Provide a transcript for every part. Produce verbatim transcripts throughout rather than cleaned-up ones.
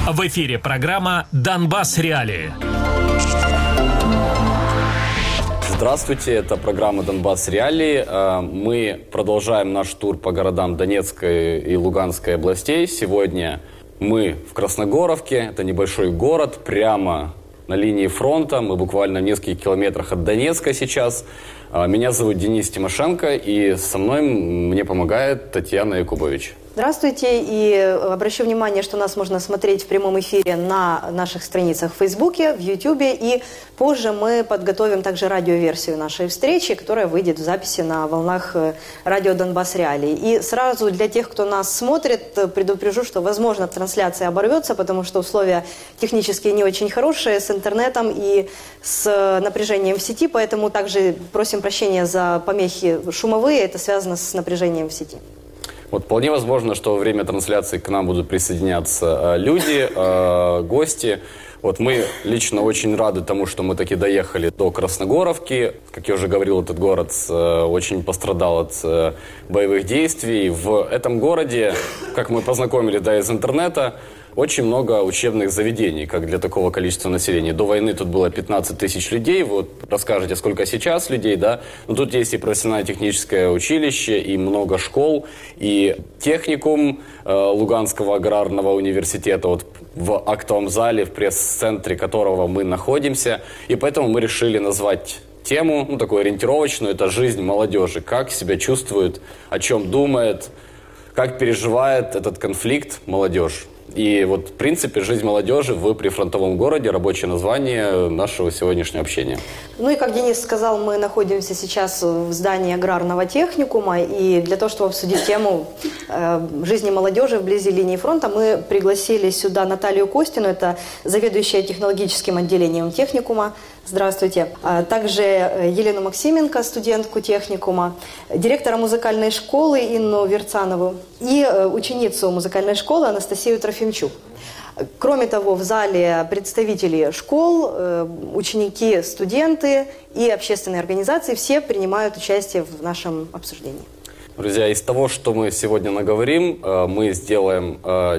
В эфире программа «Донбасс. Реалии». Здравствуйте, это программа «Донбасс. Реалии». Мы продолжаем наш тур по городам Донецкой и Луганской областей. Сегодня мы в Красногоровке, это небольшой город, прямо на линии фронта. Мы буквально в нескольких километрах от Донецка сейчас. Меня зовут Денис Тимошенко, и со мной мне помогает Татьяна Якубович. Здравствуйте, и обращу внимание, что нас можно смотреть в прямом эфире на наших страницах в Фейсбуке, в Ютубе, и позже мы подготовим также радиоверсию нашей встречи, которая выйдет в записи на волнах радио «Донбасс. Реалии». И сразу для тех, кто нас смотрит, предупрежу, что, возможно, трансляция оборвется, потому что условия технические не очень хорошие с интернетом и с напряжением в сети, поэтому также просим прощения за помехи шумовые, это связано с напряжением в сети. Вот вполне возможно, что во время трансляции к нам будут присоединяться люди, э, гости. Вот мы лично очень рады тому, что мы таки доехали до Красногоровки. Как я уже говорил, этот город э, очень пострадал от э, боевых действий. В этом городе, как мы познакомились, да, из интернета, очень много учебных заведений, как для такого количества населения. До войны тут было пятнадцать тысяч людей. Вот расскажете, сколько сейчас людей, да? Но тут есть и профессионально-техническое училище, и много школ, и техникум э, Луганского аграрного университета, вот в актовом зале, в пресс-центре которого мы находимся. И поэтому мы решили назвать тему, ну, такую ориентировочную, это жизнь молодежи. Как себя чувствует, о чем думает, как переживает этот конфликт молодежь. И вот, в принципе, жизнь молодежи в прифронтовом городе, рабочее название нашего сегодняшнего общения. Ну и, как Денис сказал, мы находимся сейчас в здании аграрного техникума, и для того, чтобы обсудить тему э, жизни молодежи вблизи линии фронта, мы пригласили сюда Наталью Костину, это заведующая технологическим отделением техникума. Здравствуйте. А также Елену Максименко, студентку техникума, директора музыкальной школы Инну Верцанову и ученицу музыкальной школы Анастасию Трофимчук. Кроме того, в зале представители школ, ученики, студенты и общественные организации, все принимают участие в нашем обсуждении. Друзья, из того, что мы сегодня наговорим, мы сделаем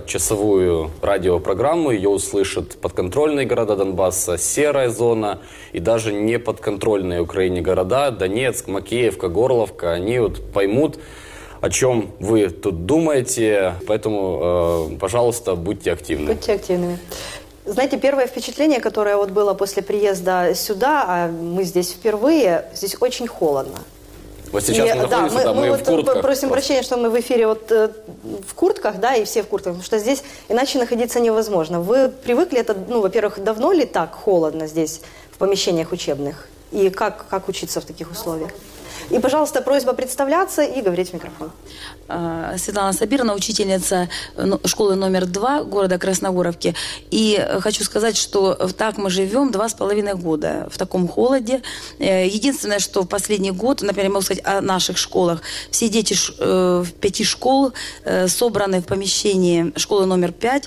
часовую радиопрограмму. Ее услышат подконтрольные города Донбасса, серая зона и даже неподконтрольные Украине города, Донецк, Макеевка, Горловка. Они вот поймут, о чем вы тут думаете. Поэтому, пожалуйста, будьте активны. Будьте активными. Знаете, первое впечатление, которое вот было после приезда сюда, а мы здесь впервые, здесь очень холодно. Вот сейчас и, мы находимся, да, да, мы, мы, мы вот в куртках. Просим просто. прощения, что мы в эфире вот э, в куртках, да, и все в куртках, потому что здесь иначе находиться невозможно. Вы привыкли, это, ну, во-первых, давно ли так холодно здесь, в помещениях учебных? И как, как учиться в таких условиях? И, пожалуйста, просьба представляться и говорить в микрофон. Светлана Сабировна, учительница школы номер два города Красногоровки. И хочу сказать, что так мы живем два с половиной года в таком холоде. Единственное, что в последний год, например, могу сказать о наших школах, все дети в пяти школ собраны в помещении школы номер пять.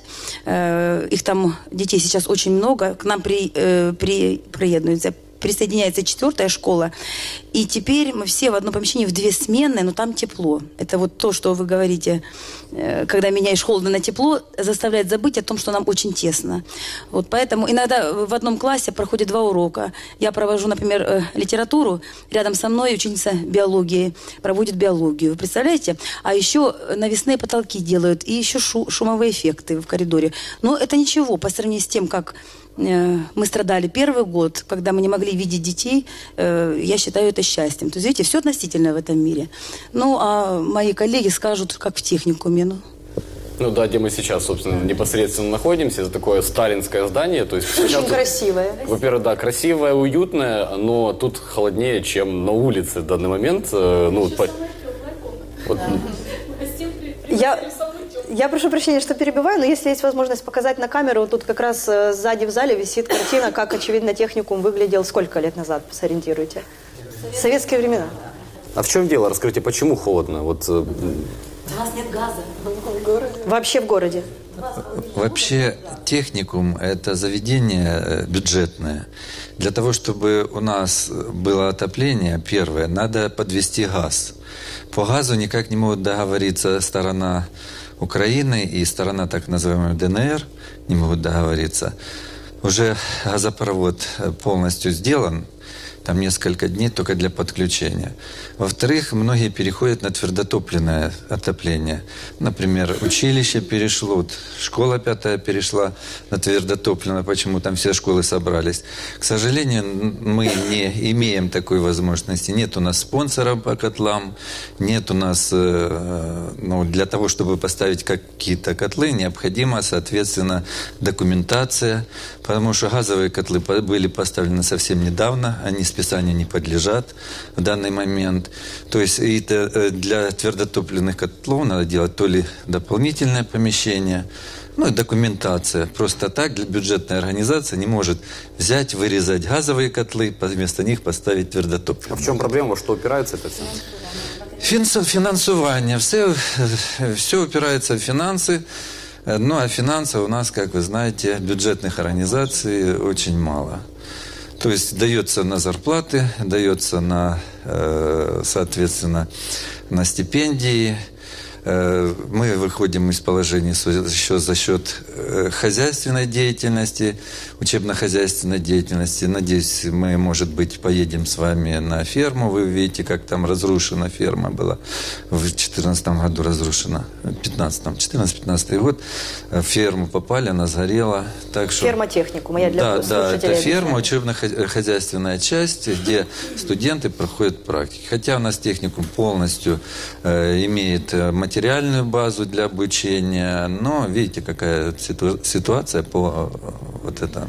Их там, детей сейчас очень много. К нам при, при, приедут присоединяется четвертая школа. И теперь мы все в одном помещении в две смены, но там тепло. Это вот то, что вы говорите, когда меняешь холодно на тепло, заставляет забыть о том, что нам очень тесно. Вот поэтому иногда в одном классе проходит два урока. Я провожу, например, литературу, рядом со мной ученица биологии проводит биологию. Представляете? А еще навесные потолки делают, и еще шу- шумовые эффекты в коридоре. Но это ничего по сравнению с тем, как мы страдали первый год, когда мы не могли видеть детей, я считаю это счастьем. То есть, видите, все относительно в этом мире. Ну, а мои коллеги скажут, как в техникуме. Ну, ну да, где мы сейчас, собственно, непосредственно находимся. Это такое сталинское здание. То есть, очень тут, красивое. Во-первых, да, красивое, уютное, но тут холоднее, чем на улице в данный момент. Ну, по... вот. Я... Я прошу прощения, что перебиваю, но если есть возможность показать на камеру, вот тут как раз сзади в зале висит картина, как, очевидно, техникум выглядел сколько лет назад, сориентируйте. Советские времена. А в чем дело? Расскажите, почему холодно? Вот... У нас нет газа. Вообще в городе? Вообще техникум – это заведение бюджетное. Для того, чтобы у нас было отопление, первое, надо подвести газ. По газу никак не могут договориться сторона Украины и сторона так называемой ДНР не могут договориться. Уже газопровод полностью сделан, там несколько дней только для подключения. Во-вторых, многие переходят на твердотопливное отопление. Например, училище перешло, вот школа пятая перешла на твердотопливное, почему там все школы собрались. К сожалению, мы не имеем такой возможности. Нет у нас спонсоров по котлам, нет у нас, ну, для того, чтобы поставить какие-то котлы, необходима, соответственно, документация, потому что газовые котлы были поставлены совсем недавно, они списанию не подлежат в данный момент. То есть это для твердотопливных котлов надо делать то ли дополнительное помещение, ну и документация. Просто так для бюджетной организации не может взять, вырезать газовые котлы, вместо них поставить твердотопливные. А в чем проблема? Во что упирается это все? Финансование. Все, все упирается в финансы. Ну а финансов у нас, как вы знаете, бюджетных организаций очень мало. То есть дается на зарплаты, дается на, соответственно, на стипендии. Мы выходим из положения еще за счет хозяйственной деятельности, учебно-хозяйственной деятельности. Надеюсь, мы, может быть, поедем с вами на ферму. Вы видите, как там разрушена ферма была. В две тысячи четырнадцатом году разрушена. В пятнадцатом, четырнадцатый-пятнадцатый год. В ферму попали, она сгорела. Так что... Ферма техникума. Я для да, да, это ферма, учебно-хозяйственная часть, где студенты проходят практики. Хотя у нас техникум полностью э, имеет материал, материальную базу для обучения, но видите, какая ситуация по вот этому.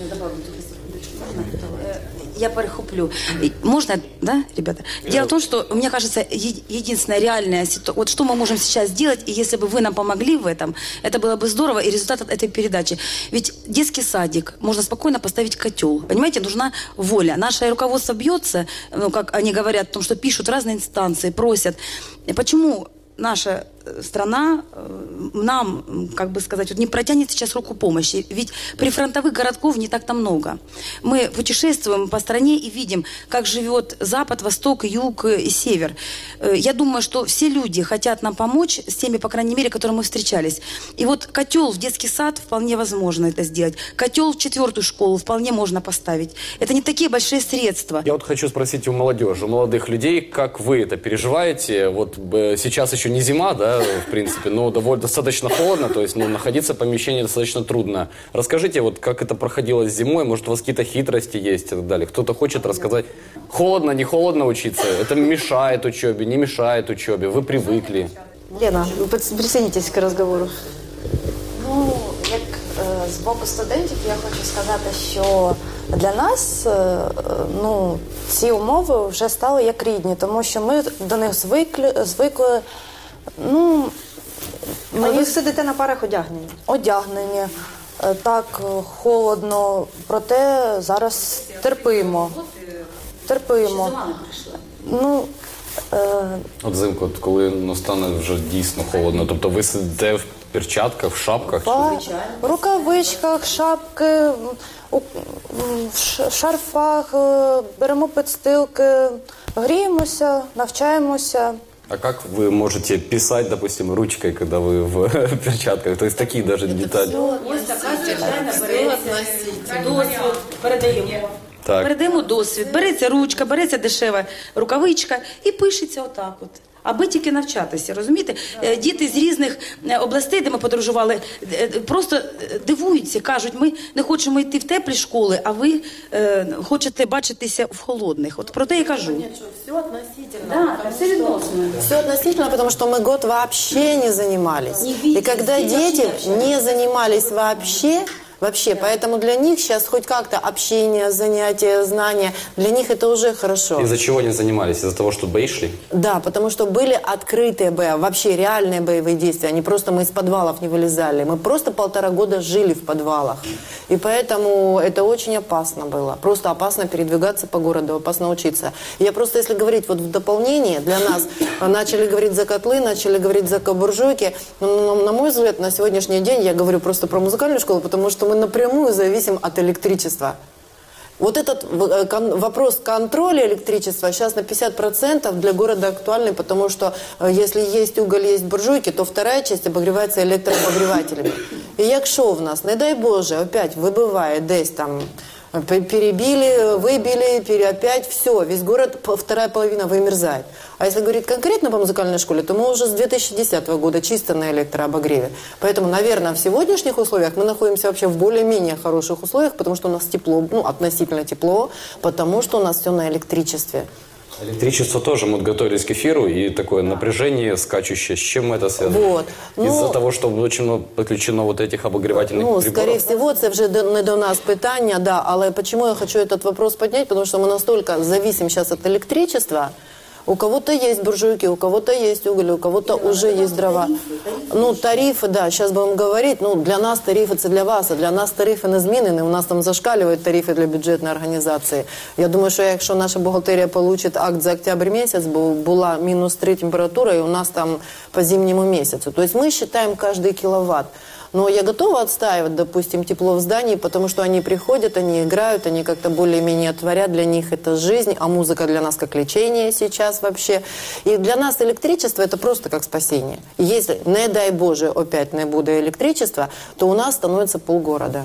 Я перехоплю. Можно, да, ребята? Дело в том, что, мне кажется, единственная реальная ситуация, вот что мы можем сейчас сделать, и если бы вы нам помогли в этом, это было бы здорово, и результат от этой передачи. Ведь детский садик, можно спокойно поставить котел. Понимаете, нужна воля. Наше руководство бьется, ну, как они говорят, о том, что пишут разные инстанции, просят. Почему наша страна нам, как бы сказать, вот не протянет сейчас руку помощи. Ведь прифронтовых городков не так-то много. Мы путешествуем по стране и видим, как живет Запад, Восток, Юг и Север. Я думаю, что все люди хотят нам помочь с теми, по крайней мере, которыми мы встречались. И вот котел в детский сад вполне возможно это сделать. Котел в четвертую школу вполне можно поставить. Это не такие большие средства. Я вот хочу спросить у молодежи, у молодых людей, как вы это переживаете? Вот сейчас еще не зима, да, в принципе, но довольно достаточно холодно, то есть, ну, находиться в помещении достаточно трудно. Расскажите, вот как это проходило зимой, может, у вас какие-то хитрости есть и так далее. Кто-то хочет рассказать, холодно, не холодно учиться, это мешает учебе, не мешает учебе, вы привыкли. Лена, ви присоединитесь к розговору. Ну, як е, з боку студентів я хочу сказати, що для нас е, ну, ці умови вже стали як рідні, тому що ми до них звикли, звикли. Ну, А ви сидите на парах одягнені? Одягнені. Так, холодно, проте зараз терпимо. Терпимо. Ну, е... От взимку, от коли настане вже дійсно холодно, тобто ви сидите в перчатках, в шапках? Па... В рукавичках, шапки, у... в шарфах, беремо підстилки, гріємося, навчаємося. А как вы можете писать, допустим, ручкой, когда вы в перчатках? То есть такие даже детали. Досвід передаємо. Так. Передаємо досвід. Береться ручка, береться дешева рукавичка і пишеться отак от. Аби тільки навчатися, розумієте? Діти з різних областей, де ми подорожували, просто дивуються, кажуть, ми не хочемо йти в теплі школи, а ви е, хочете бачитися в холодних. От про те я кажу. Нет, что все относительно. Да, все відносно. Все относительно, потому что мы год вообще не занимались. Не видели, и когда не дети вообще. не занимались вообще, вообще, да. Поэтому для них сейчас хоть как-то общение, занятия, знания, для них это уже хорошо. Из-за чего не занимались? Из-за того, что бои шли? Да, потому что были открытые бои, вообще реальные боевые действия. Не просто мы из подвалов не вылезали, мы просто полтора года жили в подвалах. И поэтому это очень опасно было. Просто опасно передвигаться по городу, опасно учиться. Я просто, если говорить вот в дополнение, для нас начали говорить за котлы, начали говорить за буржуйки. Но, на мой взгляд, на сегодняшний день, я говорю просто про музыкальную школу, потому что мы напрямую зависим от электричества. Вот этот вопрос контроля электричества сейчас на пятьдесят процентов для города актуальный, потому что если есть уголь, есть буржуйки, то вторая часть обогревается электрообогревателями. И якщо в нас, не дай Боже, опять вибиває десь там, перебили, выбили, пере, опять все, весь город, вторая половина вымерзает. А если говорить конкретно по музыкальной школе, то мы уже с две тысячи десятого года чисто на электрообогреве. Поэтому, наверное, в сегодняшних условиях мы находимся вообще в более-менее хороших условиях, потому что у нас тепло, ну, относительно тепло, потому что у нас все на электричестве. Электричество тоже, мы готовились к эфиру, и такое напряжение скачущее. С чем это связано? Вот. Ну, из-за того, что очень много подключено вот этих обогревательных ну, приборов? Скорее всего, это уже не до нас питание, да. Але почему я хочу этот вопрос поднять? Потому что мы настолько зависим сейчас от электричества. У кого-то есть буржуйки, у кого-то есть уголь, у кого-то уже есть дрова. Ну, тарифы, да, сейчас будем говорить. Ну, для нас тарифы, это для вас, а для нас тарифи не змінені. У нас там зашкалюють тарифи для бюджетної організації. Я думаю, що якщо наша бухгалтерія получит акт за октябрь месяц, бо була мінус три температура, и у нас там по зимнему месяцу. То есть мы считаем каждый киловатт. Но я готова отстаивать, допустим, тепло в здании, потому что они приходят, они играют, они как-то более-менее творят, для них это жизнь, а музыка для нас как лечение сейчас вообще. И для нас электричество это просто как спасение. И если, не дай Боже, опять не будет электричества, то у нас становится полгорода.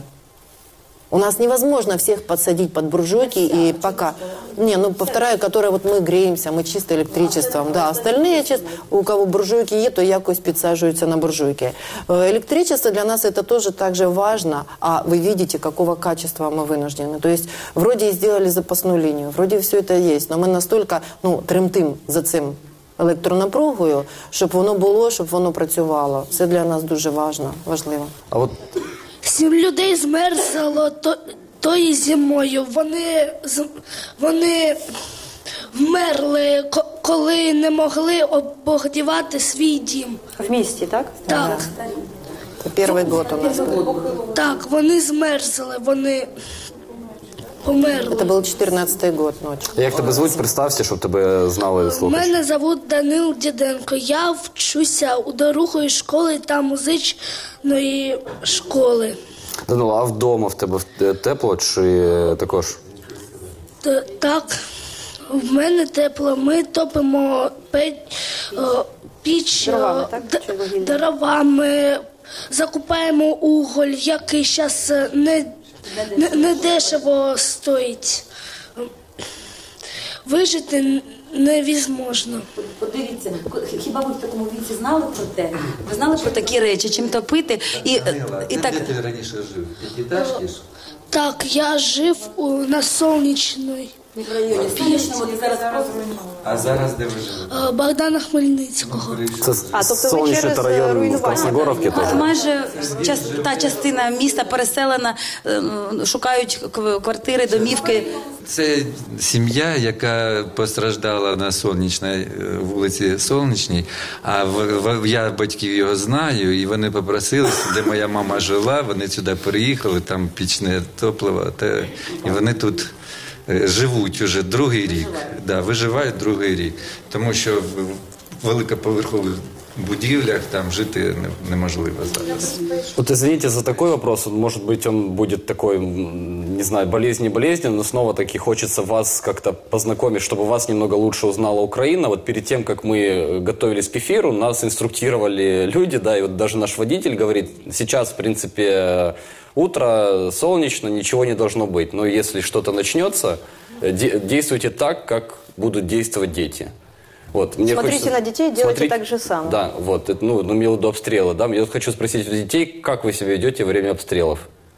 У нас невозможно всех подсадить под буржуйки и пока... Не, ну повторяю, которая вот мы греемся, мы чисто электричеством. Да, остальные, у кого буржуйки есть, то якось підсаджуються на буржуйки. Электричество для нас это тоже так же важно, а вы видите, какого качества мы вынуждены. То есть вроде и сделали запасную линию, вроде все это есть, но мы настолько, ну, тремтим за цим електронапругою, щоб воно було, щоб воно працювало. Це для нас дуже важно, важливо. А вот Сім людей змерзало то, тої зимою. Вони, вони вмерли, коли не могли обогрівати свій дім. В місті, так? Так. Це перший год у нас був. Так, вони змерзли, вони померли. Це був чотирнадцятий год ночі. як тебе звуть? Представся, щоб тебе знали слухачі. Мене звуть Данил Діденко. Я вчуся у другої школи та музичної школи. Данило, а вдома в тебе тепло чи також? Т- Так, в мене тепло. Ми топимо печ, о, піч Дровами, о, так? д- Чи вугіллям? дровами, закупаємо уголь, який зараз не, не, не дешево стоїть. Вижити невозможно. Подивіться, хіба ви в такому віці знали про те? Ви знали про такі речі, чим топити? І, і так... Де ти раніше жив? П'ятиэтажки ж? Так, я жив у, на Сонячній, в районі Сонячному, ти зараз просто... А зараз де ви живете? е, Богдана Хмельницького. Це А, тобто ви сонячний через, е, район в руйнування. Красногоровці теж? Майже час, та частина міста переселена, е, шукають к- квартири, домівки. Це сім'я, яка постраждала на Сонячній, е, вулиці Сонячній, а в, в, я батьків його знаю, і вони попросилися, де моя мама жила, вони сюди переїхали, там пічне топливо, та, і вони тут е, живуть уже другий рік, да, виживають другий рік, тому що в великоповерхових будівлях там жити не- неможливо зараз. Вот извините за такой вопрос, может быть, он будет такой, м, не знаю, болезнь не болезнен, но снова-таки хочется вас как-то познакомить, чтобы вас немного лучше узнала Украина. Вот перед тем, как мы готовились к эфиру, нас инструктировали люди, да, и вот даже наш водитель говорит, сейчас, в принципе, утро, солнечно, ничего не должно быть, но если что-то начнется, де- действуйте так, как будут действовать дети. Вот, мне Смотрите хочется- на детей, делайте так же самое. Да, вот, это, ну, ну, имел в виду обстрелы, да. Я вот хочу спросить у детей, как вы себя ведете во время обстрелов?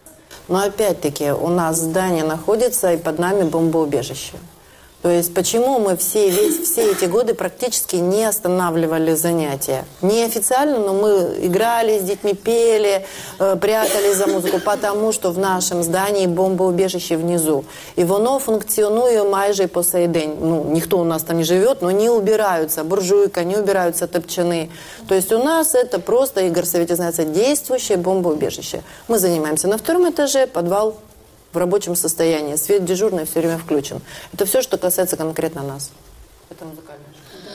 Но опять-таки у нас здание находится, и под нами бомбоубежище. То есть почему мы все, весь, все эти годы практически не останавливали занятия? Неофициально, но мы играли с детьми, пели, э, прятались за музыку, потому что в нашем здании бомбоубежище внизу. И воно функціонує майже по сей день. Ну, никто у нас там не живет, но не убираются буржуйка, не убираются топчаны. То есть у нас это просто, Игорь Саввитич знает, действующее бомбоубежище. Мы занимаемся на втором этаже, подвал в рабочем состоянии. Свет дежурный все время включен. Это все, что касается конкретно нас. Это музыкальное.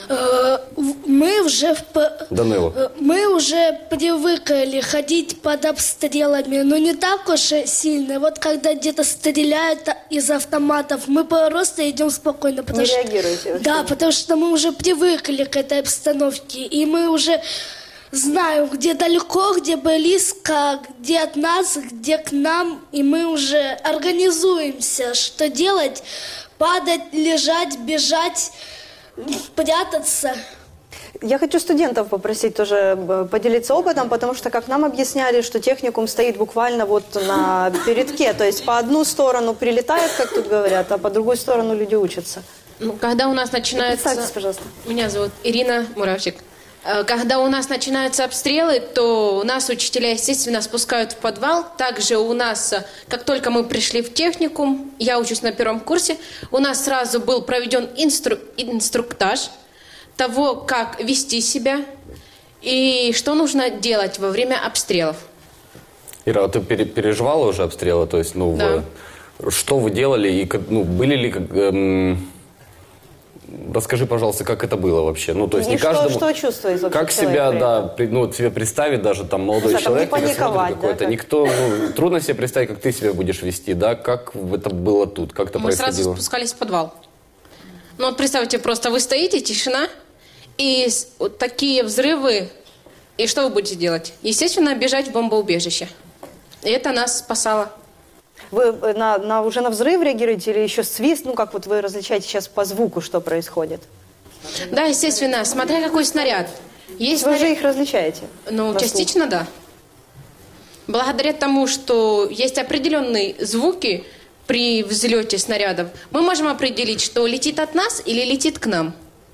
Э, Мы уже, в п- Данило. э, мы уже привыкли ходить под обстрелами, но не так уж и сильно. Вот когда где-то стреляют из автоматов, мы просто идем спокойно. потому Не что- реагируете вообще? Да, потому что мы уже привыкли к этой обстановке, и мы уже знаем, где далеко, где близко, где от нас, где к нам, и мы уже организуемся, что делать, падать, лежать, бежать, прятаться. Я хочу студентов попросить тоже э, поделиться опытом, потому что, как нам объясняли, что техникум стоит буквально вот на передке, то есть по одну сторону прилетает, как тут говорят, а по другую сторону люди учатся. Ну, когда у нас начинается... Представьтесь, пожалуйста. Меня зовут Ирина Муравчик. Э, Когда у нас начинаются обстрелы, то у нас учителя, естественно, спускают в подвал. Также у нас, э, как только мы пришли в техникум, я учусь на первом курсе, у нас сразу был проведен инстру- инструктаж того, как вести себя и что нужно делать во время обстрелов. Ира, а ты пере- переживала уже обстрелы? То есть, ну, Да. вы- что вы делали и как- ну, были ли как, эм, расскажи, пожалуйста, как это было вообще? Ну, то есть И не что- каждому. что чувствует вообще Как человек себя, при да, этом? при- ну, вот себе представить даже там молодой Ну, что, там не человек, тебя смотрит паниковать, да, какой-то. как? Никто, ну, трудно себе представить, как ты себя будешь вести, да? Как это было тут, как это Мы сразу происходило? спускались в подвал. Ну вот представьте, просто вы стоите, тишина, и с- вот такие взрывы, и что вы будете делать? Естественно, бежать в бомбоубежище. И это нас спасало. Вы э, на, на, уже на взрыв реагируете или еще свист? Ну, как вот вы различаете сейчас по звуку, что происходит? Да, естественно, смотря какой снаряд. Есть Вы же снаряд- их различаете? Ну, по частично да. Благодаря тому, что есть определенные звуки при взлете снарядов, мы можем определить, что летит от нас или летит к нам.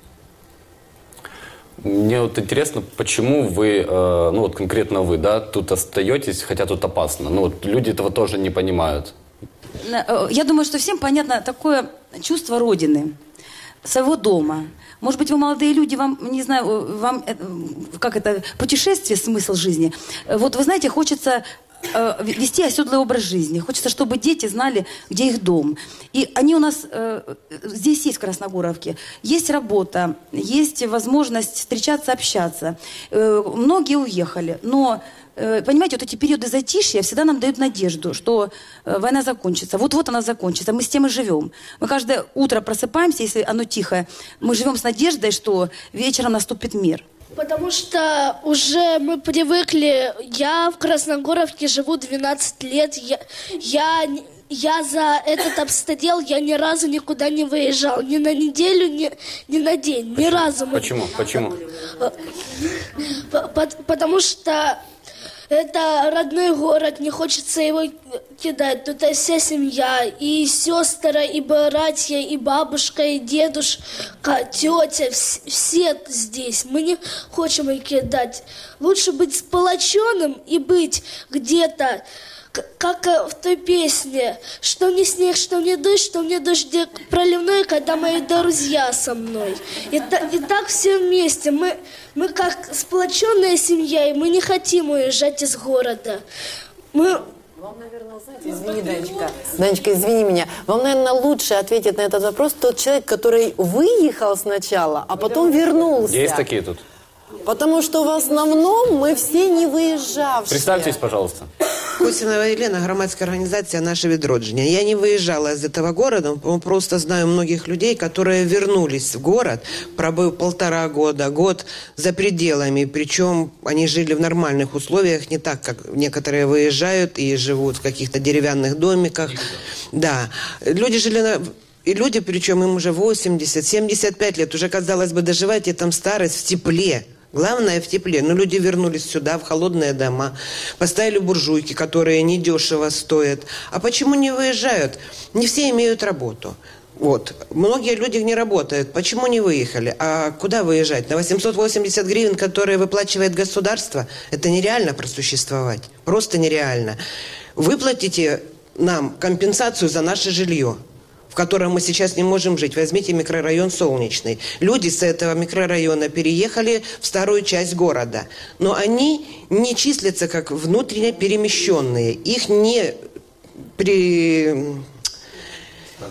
Мне вот интересно, почему вы, э, ну вот конкретно вы, да, тут остаетесь, хотя тут опасно. Ну вот люди этого тоже не понимают. На- э, Я думаю, что всем понятно такое чувство родины, своего дома. Может быть, вы молодые люди, вам, не знаю, э, вам, э, как это, путешествие, смысл жизни. Э, Вот вы знаете, хочется э, вести оседлый образ жизни. Хочется, чтобы дети знали, где их дом. И они у нас э, здесь есть в Красногоровке. Есть работа, есть возможность встречаться, общаться. Э, Многие уехали, но... э, Понимаете, вот эти периоды затишья всегда нам дают надежду, что э, война закончится. Вот-вот она закончится, мы с тем и живем. Мы каждое утро просыпаемся, если оно тихое, мы живем с надеждой, что вечером наступит мир. Потому что уже мы привыкли, я в Красногоровке живу двенадцать лет, я, я, не- я за этот обстрел, я ни разу никуда не выезжал, ни на неделю, ни, ни на день, ни разу. мы- Почему? Почему? П- по- Потому что это родной город, не хочется его кидать. Тут вся семья, и сестры, и братья, и бабушка, и дедушка, тетя, вс- все здесь. Мы не хотим их кидать. Лучше быть сплоченным и быть где-то, к- как э, в той песне, что мне снег, что мне дождь, что мне дождик проливной, когда мои друзья со мной. И, та- и так все вместе. Мы, мы как сплоченная семья, и мы не хотим уезжать из города. Мы... Извини, Данечка. Данечка, извини меня. Вам, наверное, лучше ответит на этот вопрос тот человек, который выехал сначала, а потом вернулся. Есть такие тут? Потому что в основном мы все не выезжавшие. Представьтесь, пожалуйста. Косинова Елена, громадская организация «Наше відродження». Я не выезжала из этого города, но просто знаю многих людей, которые вернулись в город, пробыв полтора года, год за пределами. Причем они жили в нормальных условиях, не так, как некоторые выезжают и живут в каких-то деревянных домиках. Да, люди жили на... И люди, причем им уже восемьдесят, семьдесят пять лет, уже, казалось бы, доживайте там старость в тепле. Главное в тепле. Но люди вернулись сюда, в холодные дома, поставили буржуйки, которые недешево стоят. А почему не выезжают? Не все имеют работу. Вот. Многие люди не работают. Почему не выехали? А куда выезжать? На восемьсот восемьдесят гривен, которые выплачивает государство? Это нереально просуществовать. Просто нереально. Выплатите нам компенсацию за наше жилье, в котором мы сейчас не можем жить. Возьмите микрорайон Солнечный. Люди с этого микрорайона переехали в старую часть города. Но они не числятся как внутренне перемещенные. Их не при...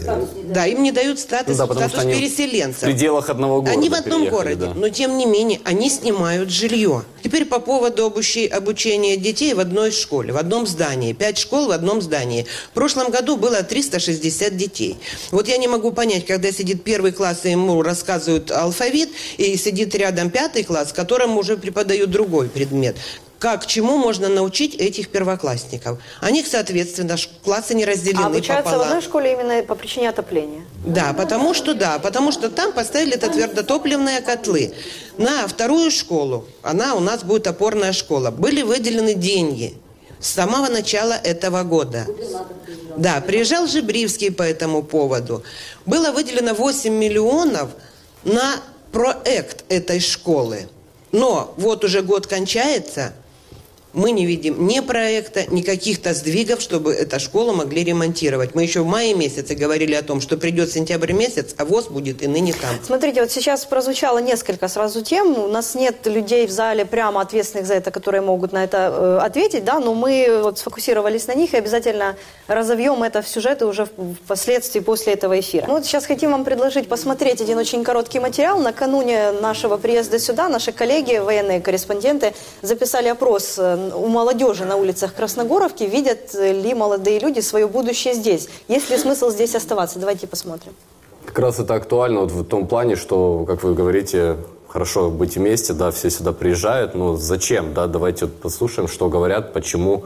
Статус да, им не дают статус, ну, да, статус что они переселенцев. В пределах одного города Они в одном городе, да. но тем не менее они снимают жилье. Теперь по поводу обучи, обучения детей в одной школе, в одном здании. Пять школ в одном здании. В прошлом году было триста шестьдесят детей. Вот я не могу понять, когда сидит первый класс и ему рассказывают алфавит, и сидит рядом пятый класс, которому уже преподают другой предмет. Как, чему можно научить этих первоклассников? Они, соответственно, классы не разделены а обучаются пополам. в одной школе именно по причине отопления? Да, потому что да, потому что там поставили это твердотопливные котлы. На вторую школу, она у нас будет опорная школа, были выделены деньги с самого начала этого года. Да, приезжал Жебривский по этому поводу. Было выделено восемь миллионов на проект этой школы. Но вот уже год кончается, мы не видим ни проекта, ни каких-то сдвигов, чтобы эту школу могли ремонтировать. Мы еще в мае месяце говорили о том, что придет сентябрь месяц, а ВОЗ будет и ныне там. Смотрите, вот сейчас прозвучало несколько сразу тем. У нас нет людей в зале прямо ответственных за это, которые могут на это э, ответить, да, но мы вот сфокусировались на них и обязательно разовьем это в сюжеты уже впоследствии после этого эфира. Ну, вот сейчас хотим вам предложить посмотреть один очень короткий материал. Накануне нашего приезда сюда наши коллеги, военные корреспонденты, записали опрос у молодежи на улицах Красногоровки, видят ли молодые люди свое будущее здесь. Есть ли смысл здесь оставаться? Давайте посмотрим. Как раз это актуально вот в том плане, что, как вы говорите, хорошо быть вместе, да, все сюда приезжают, но зачем, да, давайте вот послушаем, что говорят, почему,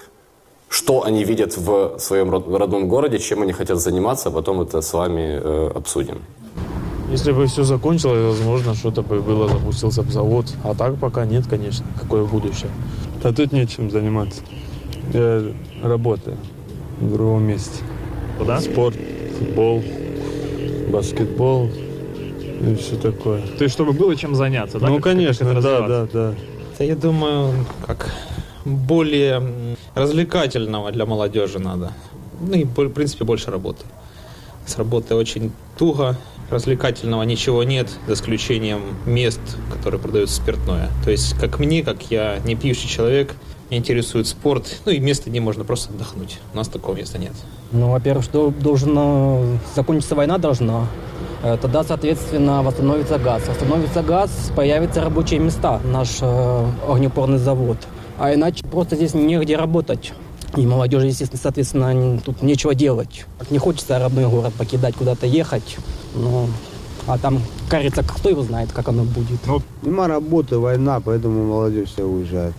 что они видят в своем родном городе, чем они хотят заниматься, а потом это с вами э, обсудим. Если бы все закончилось, возможно, что-то бы было, запустился бы завод. А так пока нет, конечно. Какое будущее? А тут нечем заниматься. Я работаю в другом месте. Куда? Спорт, футбол, баскетбол и все такое. То есть, чтобы было чем заняться, да? Ну, как, конечно, как да, да, да. Я думаю, как более развлекательного для молодежи надо. Ну и, в принципе, больше работы. С работой очень туго. Развлекательного ничего нет, за исключением мест, которые продают спиртное. То есть, как мне, как я не пьющий человек, меня интересует спорт, ну и место, где можно просто отдохнуть. У нас такого места нет. Ну, во-первых, что должна закончиться война должна. Тогда, соответственно, восстановится газ. Восстановится газ, появятся рабочие места, наш э, огнеупорный завод. А иначе просто здесь негде работать. И молодежи, естественно, соответственно, тут нечего делать. Не хочется родной город покидать, куда-то ехать. Ну, а там, кажется, кто его знает, как оно будет. Ну, нема работы, война, поэтому молодежь вся уезжает.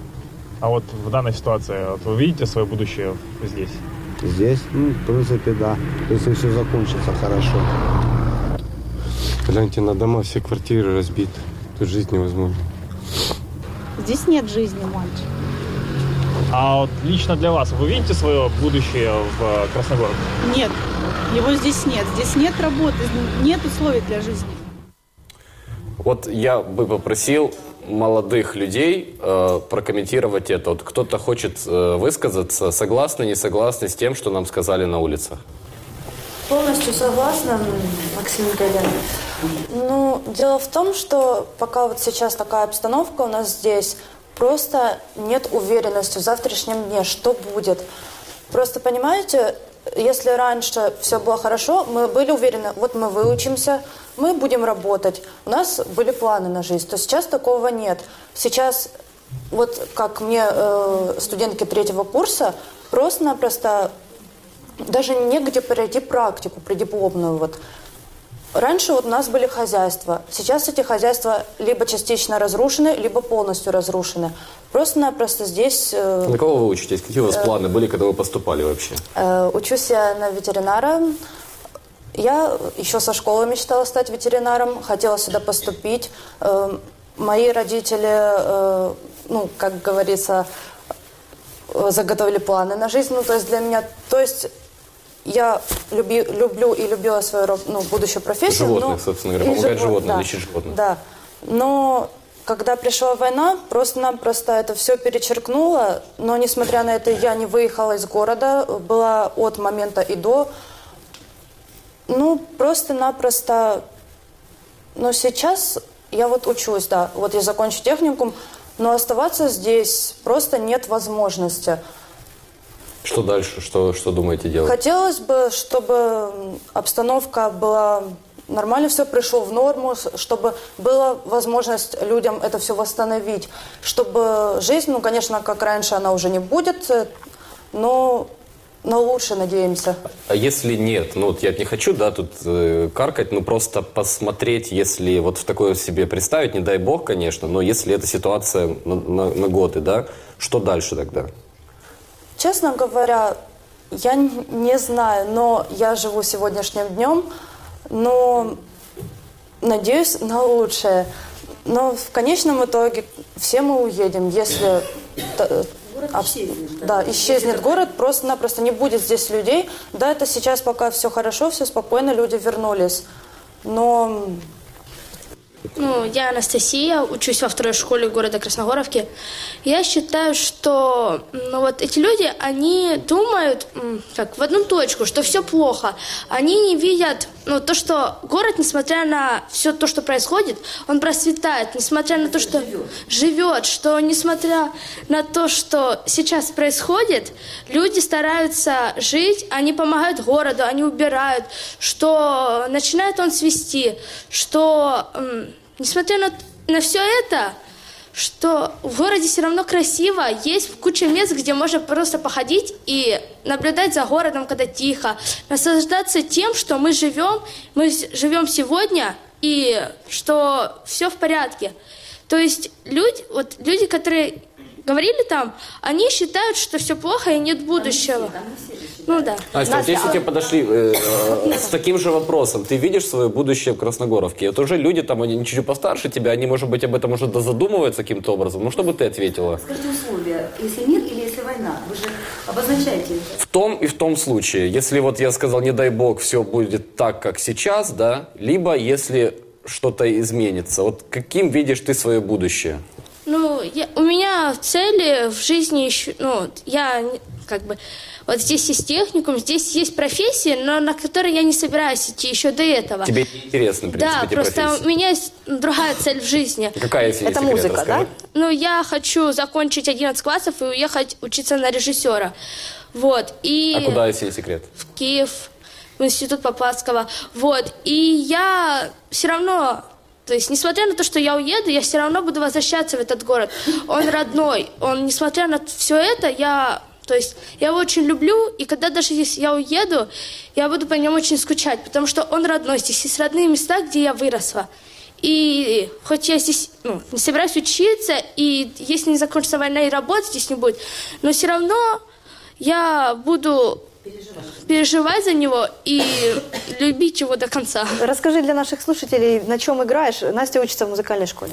А вот в данной ситуации, вот вы видите свое будущее здесь? Здесь? Ну, в принципе, да. Если все закончится хорошо. Гляньте, на дома все квартиры разбиты. Тут жить невозможно. Здесь нет жизни, мальчик. А вот лично для вас, вы видите свое будущее в Красногоровке? Нет, его здесь нет. Здесь нет работы, нет условий для жизни. Вот я бы попросил молодых людей э, прокомментировать это. Вот кто-то хочет э, высказаться, согласны, не согласны с тем, что нам сказали на улицах? Полностью согласна, Максименко Елена. Ну, дело в том, что пока вот сейчас такая обстановка у нас здесь, просто нет уверенности в завтрашнем дне, что будет. Просто, понимаете, если раньше все было хорошо, мы были уверены, вот мы выучимся, мы будем работать. У нас были планы на жизнь, то сейчас такого нет. Сейчас, вот как мне, э, студентки третьего курса, просто-напросто даже негде пройти практику предипломную. Вот. Раньше вот у нас были хозяйства. Сейчас эти хозяйства либо частично разрушены, либо полностью разрушены. Просто-напросто здесь... Э, на кого вы учитесь? Какие у вас э, планы были, когда вы поступали вообще? Э, учусь я на ветеринара. Я еще со школы мечтала стать ветеринаром, хотела сюда поступить. Э, мои родители, э, ну, как говорится, заготовили планы на жизнь. Ну, то есть для меня... То есть я люби, люблю и любила свою, ну, будущую профессию. Животных, но... собственно говоря, помогать живот, животным, да, лечить животных. Да, но когда пришла война, просто-напросто это все перечеркнуло. Но, несмотря на это, я не выехала из города, была от момента и до. Ну, просто-напросто... Но сейчас я вот учусь, да, вот я закончу техникум, но оставаться здесь просто нет возможности. Что дальше? Что, что думаете делать? Хотелось бы, чтобы обстановка была нормально, все пришло в норму, чтобы была возможность людям это все восстановить. Чтобы жизнь, ну, конечно, как раньше, она уже не будет, но на лучше надеемся. А если нет? Ну, вот я не хочу, да, тут э, каркать, но просто посмотреть, если вот в такое себе представить, не дай бог, конечно, но если эта ситуация на, на, на годы, да, что дальше тогда? Честно говоря, я не знаю, но я живу сегодняшним днем, но надеюсь на лучшее. Но в конечном итоге все мы уедем, если... Об... Да, исчезнет город, просто-напросто не будет здесь людей. Да, это сейчас пока все хорошо, все спокойно, люди вернулись. Но... Ну, я Анастасия, учусь во второй школе города Красногоровки. Я считаю, что ну, вот эти люди, они думают как в одну точку, что все плохо. Они не видят ну, то, что город, несмотря на все то, что происходит, он процветает, несмотря на то, что живет, что несмотря на то, что сейчас происходит, люди стараются жить, они помогают городу, они убирают, что начинает он цвести, что... Несмотря на, на все это, что в городе все равно красиво, есть куча мест, где можно просто походить и наблюдать за городом, когда тихо, наслаждаться тем, что мы живем, мы живем сегодня, и что все в порядке. То есть люди, вот люди, которые говорили там, они считают, что все плохо и нет будущего. Ну да. Настя, вот если тебе подошли э, э, с таким же вопросом, ты видишь свое будущее в Красногоровке? Это уже люди там, они чуть-чуть постарше тебя, они, может быть, об этом уже задумываются каким-то образом. Ну, что бы ты ответила? Скажите условия, если мир или если война? Вы же обозначаете. В том и в том случае. Если вот я сказал, не дай бог, все будет так, как сейчас, да, либо если что-то изменится. Вот каким видишь ты свое будущее? Ну, я, у меня цели в жизни еще, ну, я как бы, вот здесь есть техникум, здесь есть профессия, но на которой я не собираюсь идти еще до этого. Тебе не интересно, в принципе, да, эти просто профессии? у меня есть другая цель в жизни. Какая, если Это секрет, музыка, расскажи? да? Ну, я хочу закончить одиннадцать классов и уехать учиться на режиссера. Вот, и... А куда, если не секрет? В Киев, в институт Попадского. Вот, и я все равно... То есть, несмотря на то, что я уеду, я все равно буду возвращаться в этот город. Он родной. Он, несмотря на все это, я... То есть, я его очень люблю, и когда даже если я уеду, я буду по нему очень скучать, потому что он родной. Здесь есть родные места, где я выросла. И хоть я здесь ну, не собираюсь учиться, и если не закончится война и работа здесь не будет, но все равно я буду... переживать за него и любить его до конца. Расскажи для наших слушателей, на чем играешь. Настя учится в музыкальной школе.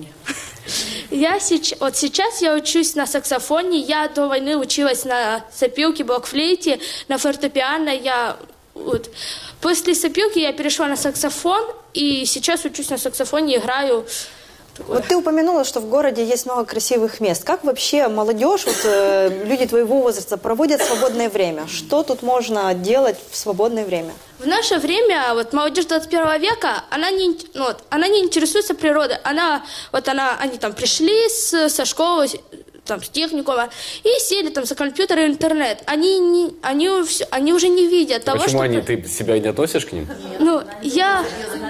Я сейчас, вот сейчас я учусь на саксофоне. Я до войны училась на сопилке, блокфлейте, на фортепиано. Я вот после сопилки я перешла на саксофон и сейчас учусь на саксофоне, играю. Вот ты упомянула, что в городе есть много красивых мест. Как вообще молодежь, вот, э, люди твоего возраста проводят свободное время? Что тут можно делать в свободное время? В наше время вот молодежь двадцать первого века, она не, ну, вот, она не интересуется природой. Она, вот она, они там пришли с, со школы, там, с техникума, и сели там за компьютер и интернет. Они, не, они, все, они уже не видят того, Почему что... они, ты себя не относишь к ним? Ну, я...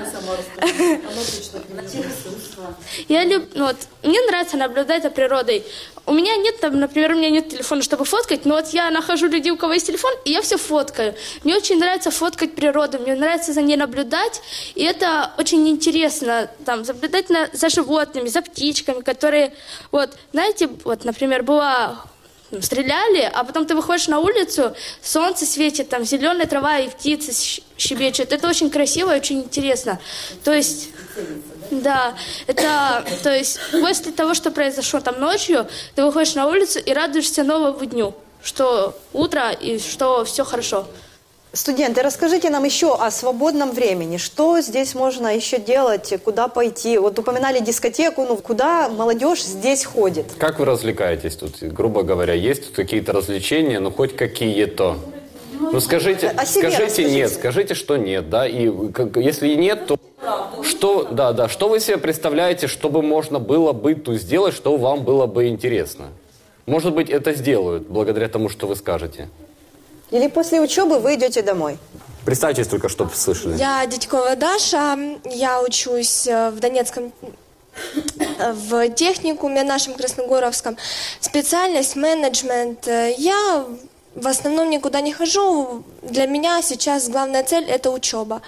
Я люб... ну, вот, мне нравится наблюдать за природой. У меня нет, там, например, у меня нет телефона, чтобы фоткать, но вот я нахожу людей, у кого есть телефон, и я все фоткаю. Мне очень нравится фоткать природу, мне нравится за ней наблюдать, и это очень интересно, там, наблюдать на... за животными, за птичками, которые, вот, знаете, вот, например, была... стреляли, а потом ты выходишь на улицу, солнце светит, там зеленая трава и птицы щебечут. Это очень красиво и очень интересно. То есть, да, это, то есть, после того, что произошло там ночью, ты выходишь на улицу и радуешься новому дню, что утро и что все хорошо. Студенты, расскажите нам еще о свободном времени. Что здесь можно еще делать, куда пойти? Вот упоминали дискотеку, ну куда молодежь здесь ходит? Как вы развлекаетесь тут? Грубо говоря, есть тут какие-то развлечения, ну хоть какие-то? Ну скажите, О себе скажите расскажите. нет, скажите, что нет, да, и как, если и нет, то что, да, да, что вы себе представляете, чтобы можно было бы тут сделать, что вам было бы интересно? Может быть, это сделают, благодаря тому, что вы скажете. Или после учебы вы идете домой? Представьтесь только, чтобы слышали. Я Дядькова Даша, я учусь в Донецком в техникуме нашем Красногоровском. Специальность менеджмент. Я в основном никуда не хожу. Для меня сейчас главная цель – это учеба.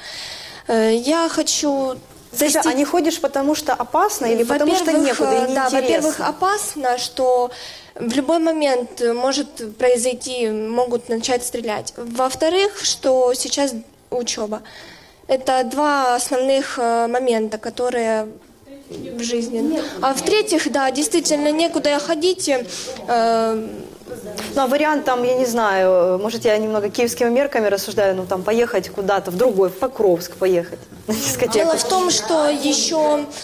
Я хочу... Слушай, а не ходишь, потому что опасно или потому что некуда и да, неинтересно? во-первых, опасно, что в любой момент может произойти, могут начать стрелять. Во-вторых, что сейчас учеба. Это два основных момента, которые в жизни. А в-третьих, да, действительно, некуда ходить. Э, Ну, а вариант там, я не знаю, может, я немного киевскими мерками рассуждаю, ну, там, поехать куда-то в другой, в Покровск поехать на дискотеку. Дело в том, что еще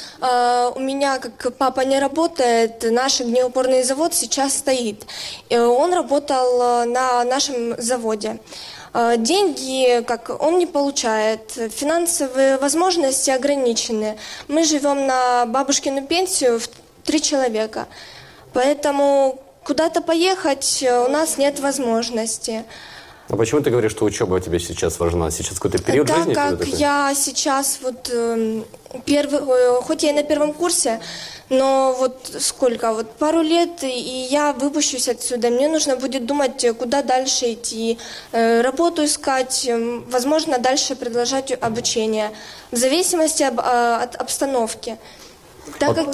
э, у меня, как папа не работает, наш огнеупорный завод сейчас стоит. И он работал на нашем заводе. Э, деньги, как он не получает, финансовые возможности ограничены. Мы живем на бабушкину пенсию в три человека, поэтому... Куда-то поехать у нас нет возможности. А почему ты говоришь, что учеба у тебя сейчас важна? Сейчас какой-то период так жизни? Так как я сейчас вот э, первый, э, хоть я и на первом курсе, но вот сколько, вот пару лет, и я выпущусь отсюда. Мне нужно будет думать, куда дальше идти, э, работу искать, э, возможно, дальше продолжать обучение. В зависимости об, э, от обстановки. Так как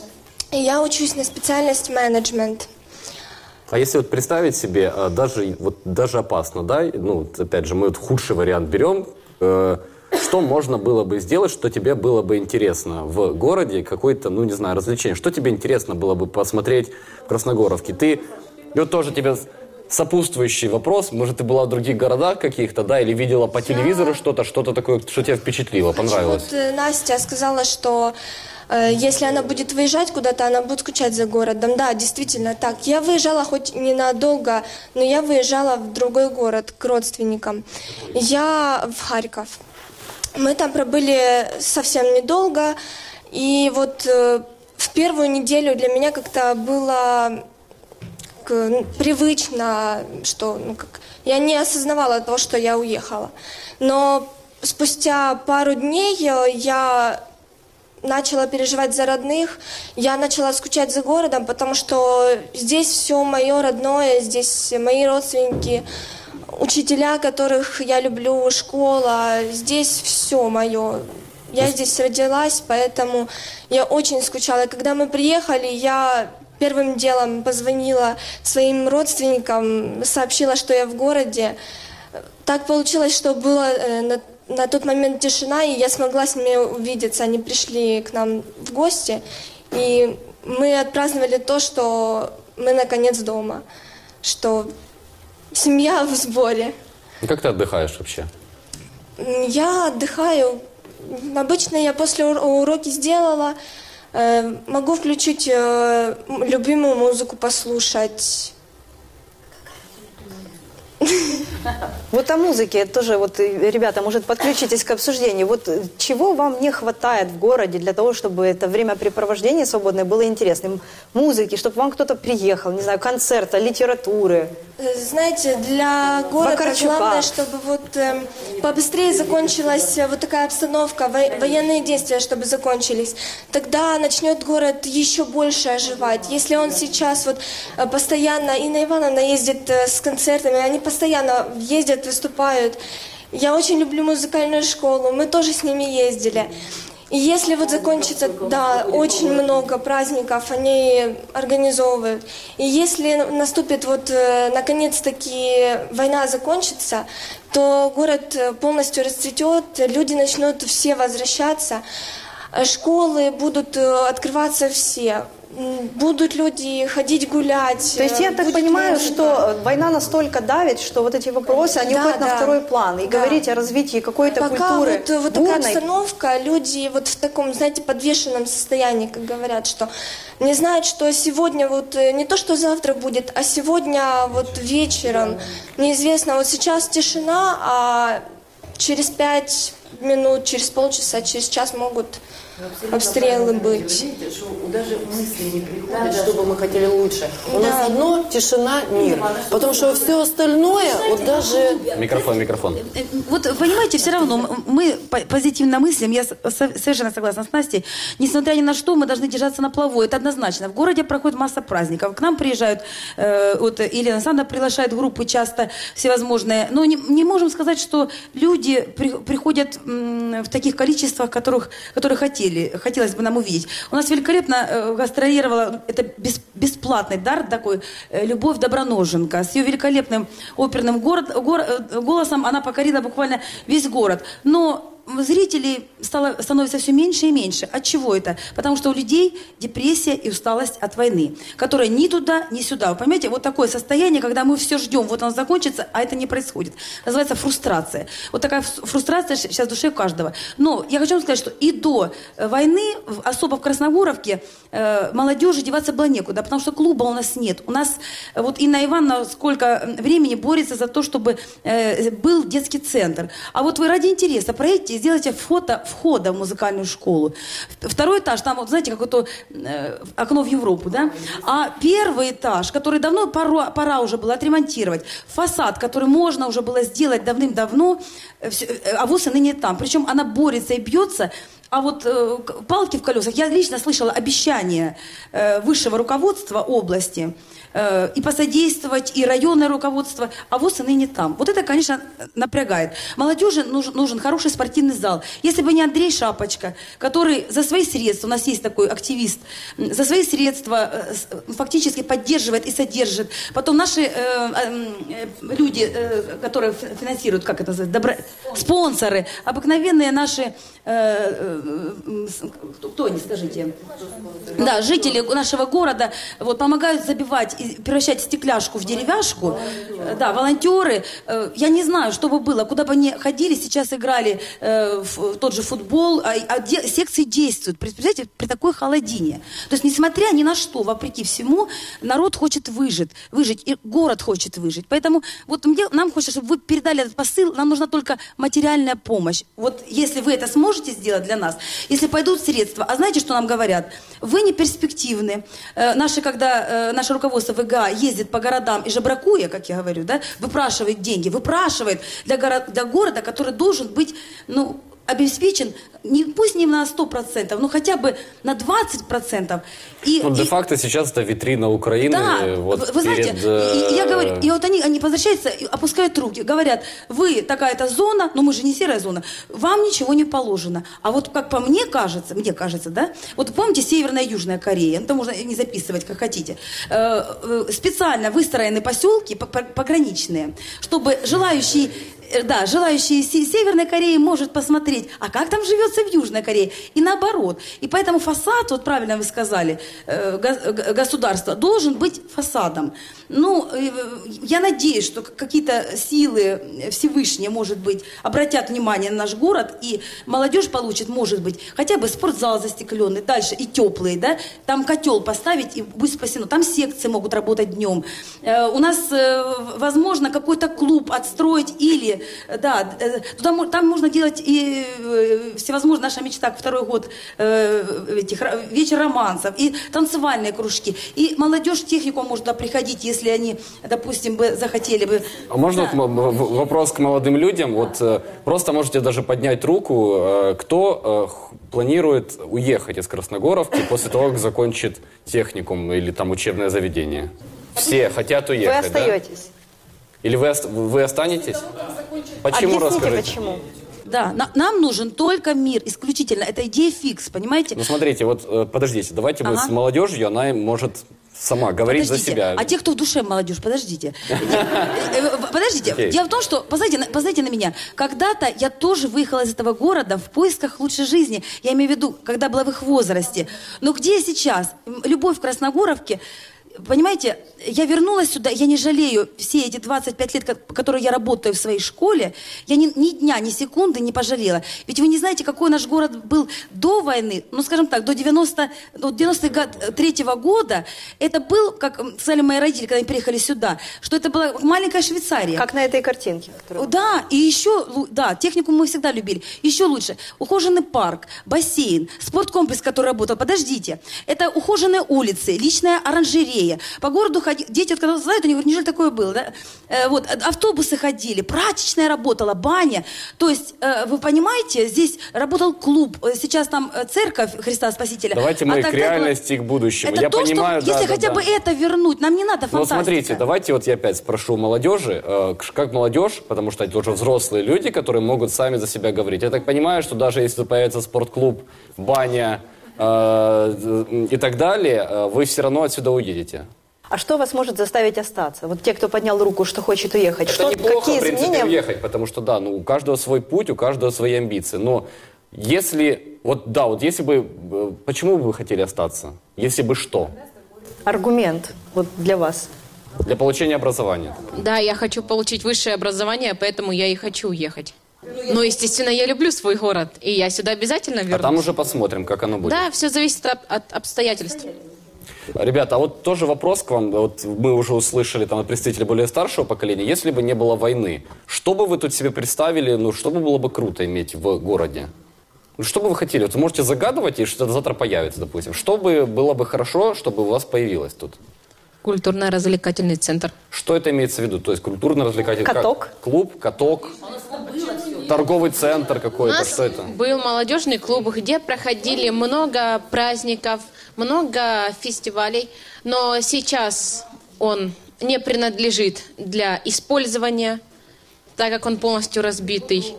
я учусь на специальность менеджмент. А если вот представить себе, даже, вот, даже опасно, да, ну, опять же, мы вот худший вариант берем, э, что можно было бы сделать, что тебе было бы интересно в городе, какое-то, ну, не знаю, развлечение, что тебе интересно было бы посмотреть в Красногоровке? Ты, и вот тоже тебе сопутствующий вопрос, может, ты была в других городах каких-то, да, или видела по телевизору что-то, что-то такое, что тебя впечатлило, понравилось? Вот Настя сказала, что если она будет выезжать куда-то, она будет скучать за городом. Да, действительно так. Я выезжала хоть ненадолго, но я выезжала в другой город к родственникам. Я в Харьков. Мы там пробыли совсем недолго. И вот э, в первую неделю для меня как-то было к, ну, привычно, что ну, как, я не осознавала того, что я уехала. Но спустя пару дней я... начала переживать за родных, я начала скучать за городом, потому что здесь все мое родное, здесь мои родственники, учителя, которых я люблю, школа, здесь все мое. Я здесь родилась, поэтому я очень скучала. И когда мы приехали, я первым делом позвонила своим родственникам, сообщила, что я в городе. Так получилось, что было на На тот момент тишина, и я смогла с ними увидеться. Они пришли к нам в гости, и мы отпраздновали то, что мы наконец дома, что семья в сборе. Как ты отдыхаешь вообще? Я отдыхаю. Обычно я после уроки сделала, могу включить любимую музыку, послушать. Вот о музыке тоже, вот, ребята, может, подключитесь к обсуждению. Вот чего вам не хватает в городе для того, чтобы это времяпрепровождение свободное было интересным? Музыки, чтобы вам кто-то приехал, не знаю, концерта, литературы. Знаете, для города Вакарчука. главное, чтобы вот э, побыстрее закончилась вот такая обстановка, во- военные действия, чтобы закончились. Тогда начнет город еще больше оживать. Если он сейчас вот э, постоянно, Инна Ивановна ездит э, с концертами, они постоянно ездят, выступают. Я очень люблю музыкальную школу, мы тоже с ними ездили. И если вот закончится, да, очень много праздников они организовывают. И если наступит вот э, наконец-таки война закончится, то город полностью расцветет, люди начнут все возвращаться, школы будут открываться все. Будут люди ходить гулять. То есть я так понимаю, музыка. Что война настолько давит, что вот эти вопросы, они да, уходят да. на второй план. И да. говорить о развитии какой-то Пока культуры. Вот, вот такая обстановка, люди вот в таком, знаете, подвешенном состоянии, как говорят, что не знают, что сегодня вот не то, что завтра будет, а сегодня вот вечером. Неизвестно, вот сейчас тишина, а через пять минут, через полчаса, через час могут обстрелы быть. Видите, что даже мысли не приходят, да, чтобы мы хотели лучше. У да. нас одно тишина, мир. Потому что все остальное, вот даже... Микрофон, микрофон. Вот, понимаете, все равно мы позитивно мыслим, я совершенно согласна с Настей, несмотря ни на что, мы должны держаться на плаву, это однозначно. В городе проходит масса праздников, к нам приезжают, э, вот Елена Александровна приглашает группы часто всевозможные, но не, не можем сказать, что люди при, приходят м, в таких количествах, которых, которые хотели, хотелось бы нам увидеть. У нас великолепно э, гастролировала, это бес, бесплатный дар такой, э, Любовь Доброноженко. С ее великолепным оперным город, гор, э, голосом она покорила буквально весь город. Но зрителей стало, становится все меньше и меньше. От чего это? Потому что у людей депрессия и усталость от войны, которая ни туда, ни сюда. Вы понимаете, вот такое состояние, когда мы все ждем, вот оно закончится, а это не происходит. Называется фрустрация. Вот такая фрустрация сейчас в душе у каждого. Но я хочу вам сказать, что и до войны, особо в Красногоровке, молодежи деваться было некуда, потому что клуба у нас нет. У нас, вот Инна Ивановна сколько времени борется за то, чтобы был детский центр. А вот вы ради интереса проедете, сделайте фото входа в музыкальную школу. Второй этаж, там, вот знаете, какое-то э, окно в Европу, да? А первый этаж, который давно пора, пора уже было отремонтировать, фасад, который можно уже было сделать давным-давно, э, э, а ВУЗ и ныне там. Причем она борется и бьется. А вот э, палки в колесах, я лично слышала обещание э, высшего руководства области э, и посодействовать, и районное руководство, а ВУЗ и ныне там. Вот это, конечно, напрягает. Молодежи нужен, нужен хороший спортивный зал. Если бы не Андрей Шапочка, который за свои средства, у нас есть такой активист, за свои средства э, фактически поддерживает и содержит. Потом наши э, э, люди, э, которые финансируют, как это называется, добро... спонсоры, обыкновенные наши... Э, кто они, скажите? Да, жители нашего города вот, помогают забивать и превращать стекляшку в деревяшку. Да, волонтеры. Я не знаю, что бы было, куда бы они ходили, сейчас играли э, в тот же футбол, а, а де, секции действуют. Представляете, при такой холодине. То есть, несмотря ни на что, вопреки всему, народ хочет выжить, выжить, и город хочет выжить. Поэтому вот мне, нам хочется, чтобы вы передали этот посыл, нам нужна только материальная помощь. Вот если вы это сможете сделать для нас, если пойдут средства, а знаете, что нам говорят? Вы не перспективны. Э, наши, когда э, наше руководство ВГА ездит по городам и жебракуя, как я говорю, да, выпрашивает деньги, выпрашивает для, горо- для города, который должен быть, ну, обеспечен, не, пусть не на сто процентов, но хотя бы на двадцать процентов. И, ну, и... де-факто сейчас это витрина Украины. Да, вот вы, вы знаете, перед... и, я говорю, и вот они, они возвращаются, опускают руки, говорят, вы такая-то зона, но мы же не серая зона, вам ничего не положено. А вот как по мне кажется, мне кажется, да, вот помните Северная и Южная Корея, это можно не записывать, как хотите, э, э, специально выстроены поселки пограничные, чтобы желающие... Да, желающие Северной Кореи может посмотреть, а как там живется в Южной Корее, и наоборот. И поэтому фасад, вот правильно вы сказали, э, государство должен быть фасадом. Ну, э, я надеюсь, что какие-то силы Всевышние, может быть, обратят внимание на наш город, и молодежь получит, может быть, хотя бы спортзал застекленный, дальше и теплый, да, там котел поставить, и будет спасено. Там секции могут работать днем. Э, у нас, э, возможно, какой-то клуб отстроить или да, туда, там можно делать и э, всевозможные, наша мечта, второй год э, этих, вечер романсов, и танцевальные кружки, и молодежь технику может туда приходить, если они, допустим, бы захотели бы. А можно да. вот вопрос к молодым людям? Вот э, просто можете даже поднять руку, э, кто э, планирует уехать из Красногоровки после того, как закончит техникум или там учебное заведение? Все хотят уехать, Вы остаетесь. Да? Или вы, вы останетесь? Почему, Объясните, расскажите? почему? Да, на, нам нужен только мир, исключительно. Это идея фикс, понимаете? Ну, смотрите, вот, э, подождите, давайте ага. мы с молодежью, она может сама говорить подождите, за себя. А те, кто в душе молодежь, подождите. Подождите, дело в том, что, посмотрите на меня, когда-то я тоже выехала из этого города в поисках лучшей жизни. Я имею в виду, когда была в их возрасте. Но где сейчас? Любовь в Красногоровке. понимаете, я вернулась сюда, я не жалею все эти двадцать пять лет, которые я работаю в своей школе, я ни, ни дня, ни секунды не пожалела. Ведь вы не знаете, какой наш город был до войны, ну, скажем так, до девяносто третьего года. Это был, как сказали мои родители, когда они приехали сюда, что это была маленькая Швейцария. Как на этой картинке. Да, и еще, да, технику мы всегда любили. Еще лучше. Ухоженный парк, бассейн, спорткомплекс, который работал. Подождите. Это ухоженные улицы, личная оранжерея. По городу ходили, дети, когда знают, они говорят, неужели такое было, да? Э, вот, автобусы ходили, прачечная работала, баня. То есть, э, вы понимаете, здесь работал клуб, сейчас там церковь Христа Спасителя. Давайте мы а к реальности, было... к будущему. Это Я то, понимаю, что, да, если да, хотя да. бы это вернуть, нам не надо фантастика. Ну, смотрите, давайте вот я опять спрошу молодежи, э, как молодежь, потому что это уже взрослые люди, которые могут сами за себя говорить. Я так понимаю, что даже если появится спортклуб, баня э, и так далее, э, вы все равно отсюда уедете. А что вас может заставить остаться? Вот те, кто поднял руку, что хочет уехать. Это что, неплохо, какие в принципе, изменения? уехать, потому что, да, ну, у каждого свой путь, у каждого свои амбиции. Но если, вот, да, вот если бы, почему бы вы хотели остаться? Если бы что? Аргумент вот для вас. Для получения образования. Да, я хочу получить высшее образование, поэтому я и хочу уехать. Но, естественно, я люблю свой город, и я сюда обязательно вернусь. А там уже посмотрим, как оно будет. Да, все зависит от, от обстоятельств. Ребята, а вот тоже вопрос к вам. Вот мы уже услышали там от представителей более старшего поколения. Если бы не было войны, что бы вы тут себе представили, ну, что бы было бы круто иметь в городе? Ну, что бы вы хотели? Вот вы можете загадывать, и что-то завтра появится, допустим. Что бы было бы хорошо, чтобы у вас появилось тут? Культурно-развлекательный центр. Что это имеется в виду? То есть культурно-развлекательный... Каток. Как? Клуб, каток, торговый центр какой-то. Что это? Был молодежный клуб, где проходили много праздников, много фестивалей. Но сейчас он не принадлежит для использования, так как он полностью разбитый.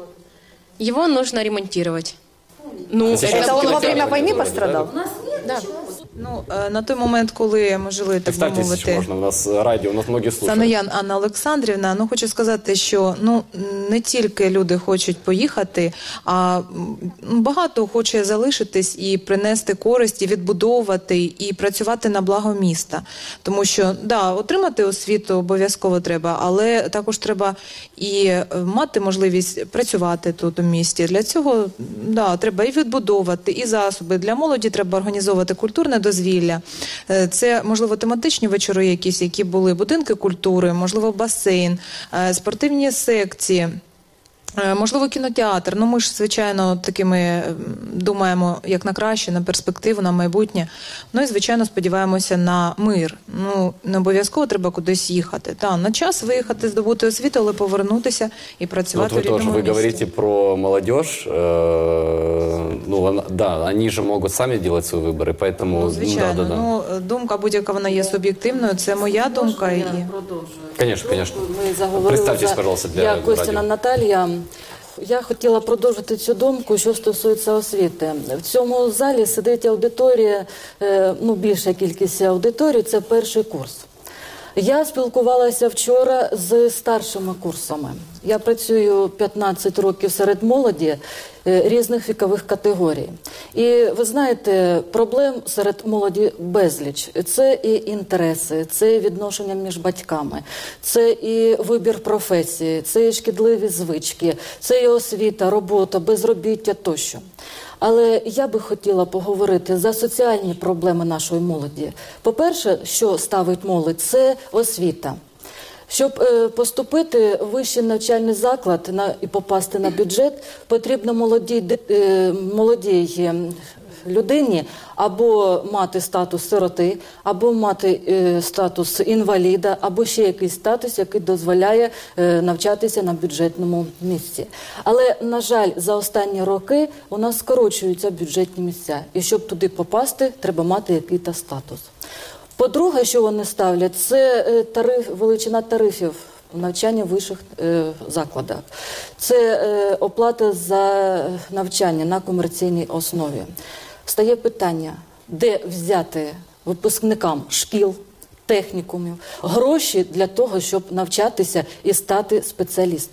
Его нужно ремонтировать. Ну, это, это он во время войны пострадал? Да. Ну, на той момент, коли ми жили, так би мовити, можна, у нас радіо, у нас многі слухають. Саноян Анна Олександрівна, ну, хочу сказати, що, ну, не тільки люди хочуть поїхати, а багато хоче залишитись і принести користь, і відбудовувати, і працювати на благо міста. Тому що, да, отримати освіту обов'язково треба, але також треба і мати можливість працювати тут у місті. Для цього, да, треба і відбудовувати, і засоби. Для молоді треба організовувати культурне дозвілля. Це, можливо, тематичні вечори якісь, які були, будинки культури, можливо, басейн, спортивні секції, можливо, кінотеатр. Ну, ми ж, звичайно, такими думаємо, як на краще, на перспективу, на майбутнє. Ну, і, звичайно, сподіваємося на мир. Ну, не обов'язково треба кудись їхати. Та, на час виїхати, здобути освіту, але повернутися і працювати вот в рідному місті. Ви говорите про молодежь. Э, ну, да, они же могут сами делать свои выборы, поэтому... Ну, звичайно. Да, да, да. Ну, думка будь-яка, вона є суб'єктивною. Це моя думка. І... Конечно, конечно. Ми заговорили. Представтесь, пожалуйста, для Я Костіна радіо. Наталія. Я хотіла продовжити цю думку, що стосується освіти. В цьому залі сидить аудиторія, ну, більша кількість аудиторії, це перший курс. Я спілкувалася вчора з старшими курсами. Я працюю п'ятнадцять років серед молоді різних вікових категорій. І ви знаєте, проблем серед молоді безліч. Це і інтереси, це і відношення між батьками, це і вибір професії, це і шкідливі звички, це і освіта, робота, безробіття тощо. Але я би хотіла поговорити за соціальні проблеми нашої молоді. По-перше, що ставить молодь – це освіта. Щоб е, поступити в вищий навчальний заклад на, і попасти на бюджет, потрібно молодій, е, молодій людині або мати статус сироти, або мати е, статус інваліда, або ще якийсь статус, який дозволяє е, навчатися на бюджетному місці. Але, на жаль, за останні роки у нас скорочуються бюджетні місця. І щоб туди попасти, треба мати якийсь статус. По-друге, що вони ставлять, це тариф, величина тарифів навчання в вищих е, закладах. Це е, оплата за навчання на комерційній основі. Стає питання, де взяти випускникам шкіл, технікумів гроші для того, щоб навчатися і стати спеціалістом.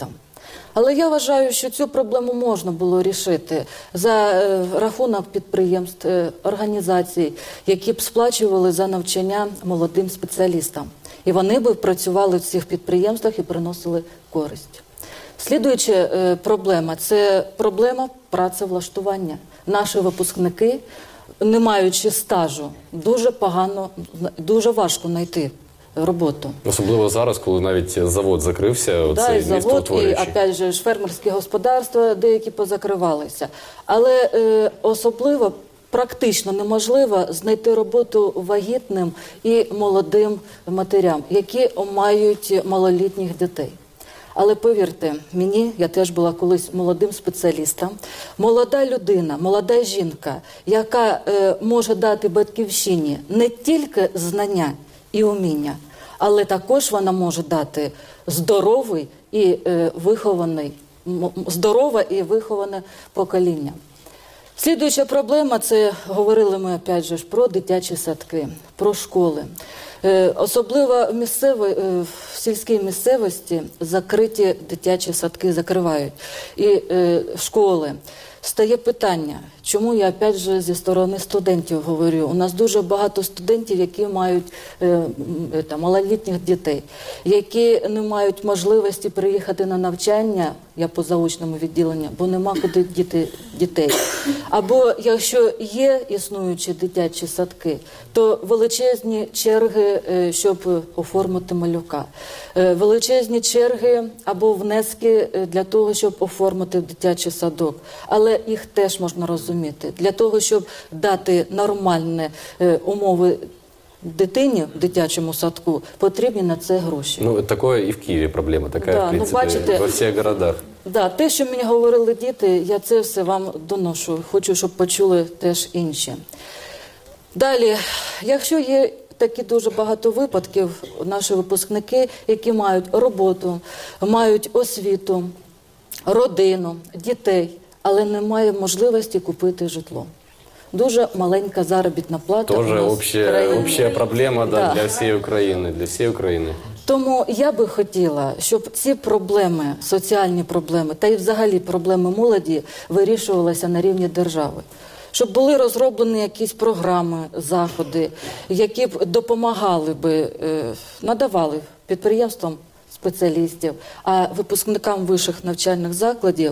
Але я вважаю, що цю проблему можна було рішити за е, рахунок підприємств, е, організацій, які б сплачували за навчання молодим спеціалістам. І вони б працювали в цих підприємствах і приносили користь. Слідуюча е, проблема – це проблема працевлаштування. Наші випускники, не маючи стажу, дуже погано, дуже важко знайти роботу. Особливо зараз, коли навіть завод закрився, Да, цей і завод, і, опять же, фермерські господарства деякі позакривалися. Але е, особливо практично неможливо знайти роботу вагітним і молодим матерям, які мають малолітніх дітей. Але повірте мені, я теж була колись молодим спеціалістом, молода людина, молода жінка, яка е, може дати батьківщині не тільки знання і уміння, але також вона може дати здоровий і е, вихований, здорове і виховане покоління. Слідуюча проблема – це, говорили ми, опять же, про дитячі садки, про школи. Е, особливо в, місцевій, е, в сільській місцевості закриті дитячі садки закривають. І е, школи. Стає питання, чому я, опять же, зі сторони студентів говорю. У нас дуже багато студентів, які мають е, е, малолітніх дітей, які не мають можливості приїхати на навчання, я по заочному відділенню, бо нема куди діти дітей. Або якщо є існуючі дитячі садки, то величезні черги, е, щоб оформити малюка. Е, величезні черги або внески для того, щоб оформити дитячий садок. Але їх теж можна розуміти. Для того, щоб дати нормальні е, умови дитині в дитячому садку, потрібні на це гроші. Ну, таке і в Києві проблема, така, да, в принципі, ну, бачите, во всіх городах. Да, те, що мені говорили діти, я це все вам доношу. Хочу, щоб почули теж інші. Далі, якщо є такі дуже багато випадків, наші випускники, які мають роботу, мають освіту, родину, дітей, але немає можливості купити житло. Дуже маленька заробітна плата. Тоже общая, общая проблема, да, да. для всієї України, для всієї України. Тому я би хотіла, щоб ці проблеми, соціальні проблеми та й взагалі проблеми молоді вирішувалися на рівні держави. Щоб були розроблені якісь програми, заходи, які б допомагали би, надавали підприємствам спеціалістів, а випускникам вищих навчальних закладів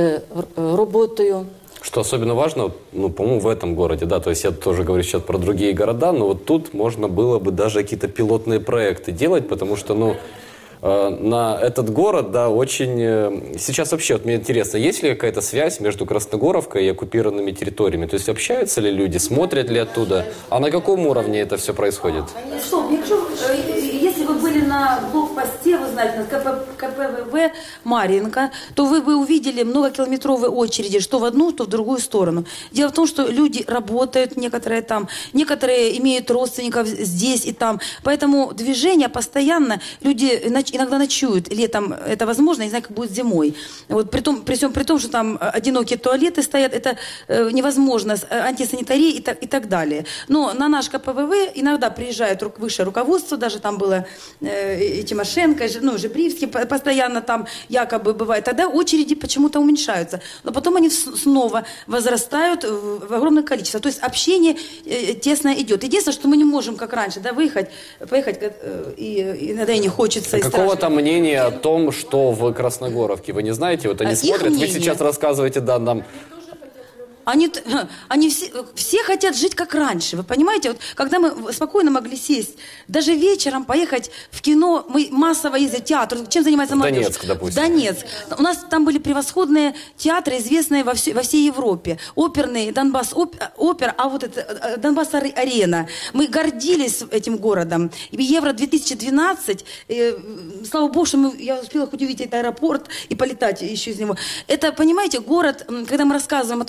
роботою. Что особенно важно, ну, по-моему, в этом городе, да, то есть я тоже говорю сейчас про другие города, но вот тут можно было бы даже какие-то пилотные проекты делать, потому что, ну, э, на этот город, да, очень... Э, сейчас вообще, вот мне интересно, есть ли какая-то связь между Красногоровкой и оккупированными территориями? То есть общаются ли люди, смотрят ли оттуда? А на каком уровне это все происходит? Что, якщо, если вы были на блокпосте, вы знаете, на ка пэ вэ вэ Марьинка, то вы бы увидели многокилометровые очереди, что в одну, что в другую сторону. Дело в том, что люди работают, некоторые там, некоторые имеют родственников здесь и там. Поэтому движение постоянно, люди иногда ночуют. Летом это возможно, не знаю, как будет зимой. Вот при, том, при всем при том, что там одинокие туалеты стоят, это э, невозможно, антисанитария и так, и так далее. Но на наш ка пэ вэ вэ иногда приезжает высшее руководство, даже там было э, и Тимошенко, ну, Жебривский, постоянно там якобы бывает. Тогда очереди почему-то уменьшаются. Но потом они снова возрастают в, в огромное количество. То есть общение э, тесно идет. Единственное, что мы не можем, как раньше, да, выехать, поехать, э, и иногда и не хочется. Какого-то мнения о том, что в Красногоровке, вы не знаете? Вот они а смотрят, вы сейчас рассказываете, да, нам... Они, они все, все хотят жить как раньше, вы понимаете? Вот, когда мы спокойно могли сесть, даже вечером поехать в кино, мы массово ездили в театр. Чем занимается молодежь? Донецк, допустим. Донецк. У нас там были превосходные театры, известные во, все, во всей Европе. Оперный, Донбасс оп, опер, а вот это Донбасс арена. Мы гордились этим городом. Евро две тысячи двенадцать, э, слава богу, что мы, я успела хоть увидеть этот аэропорт и полетать еще из него. Это, понимаете, город, когда мы рассказываем о том, когда мы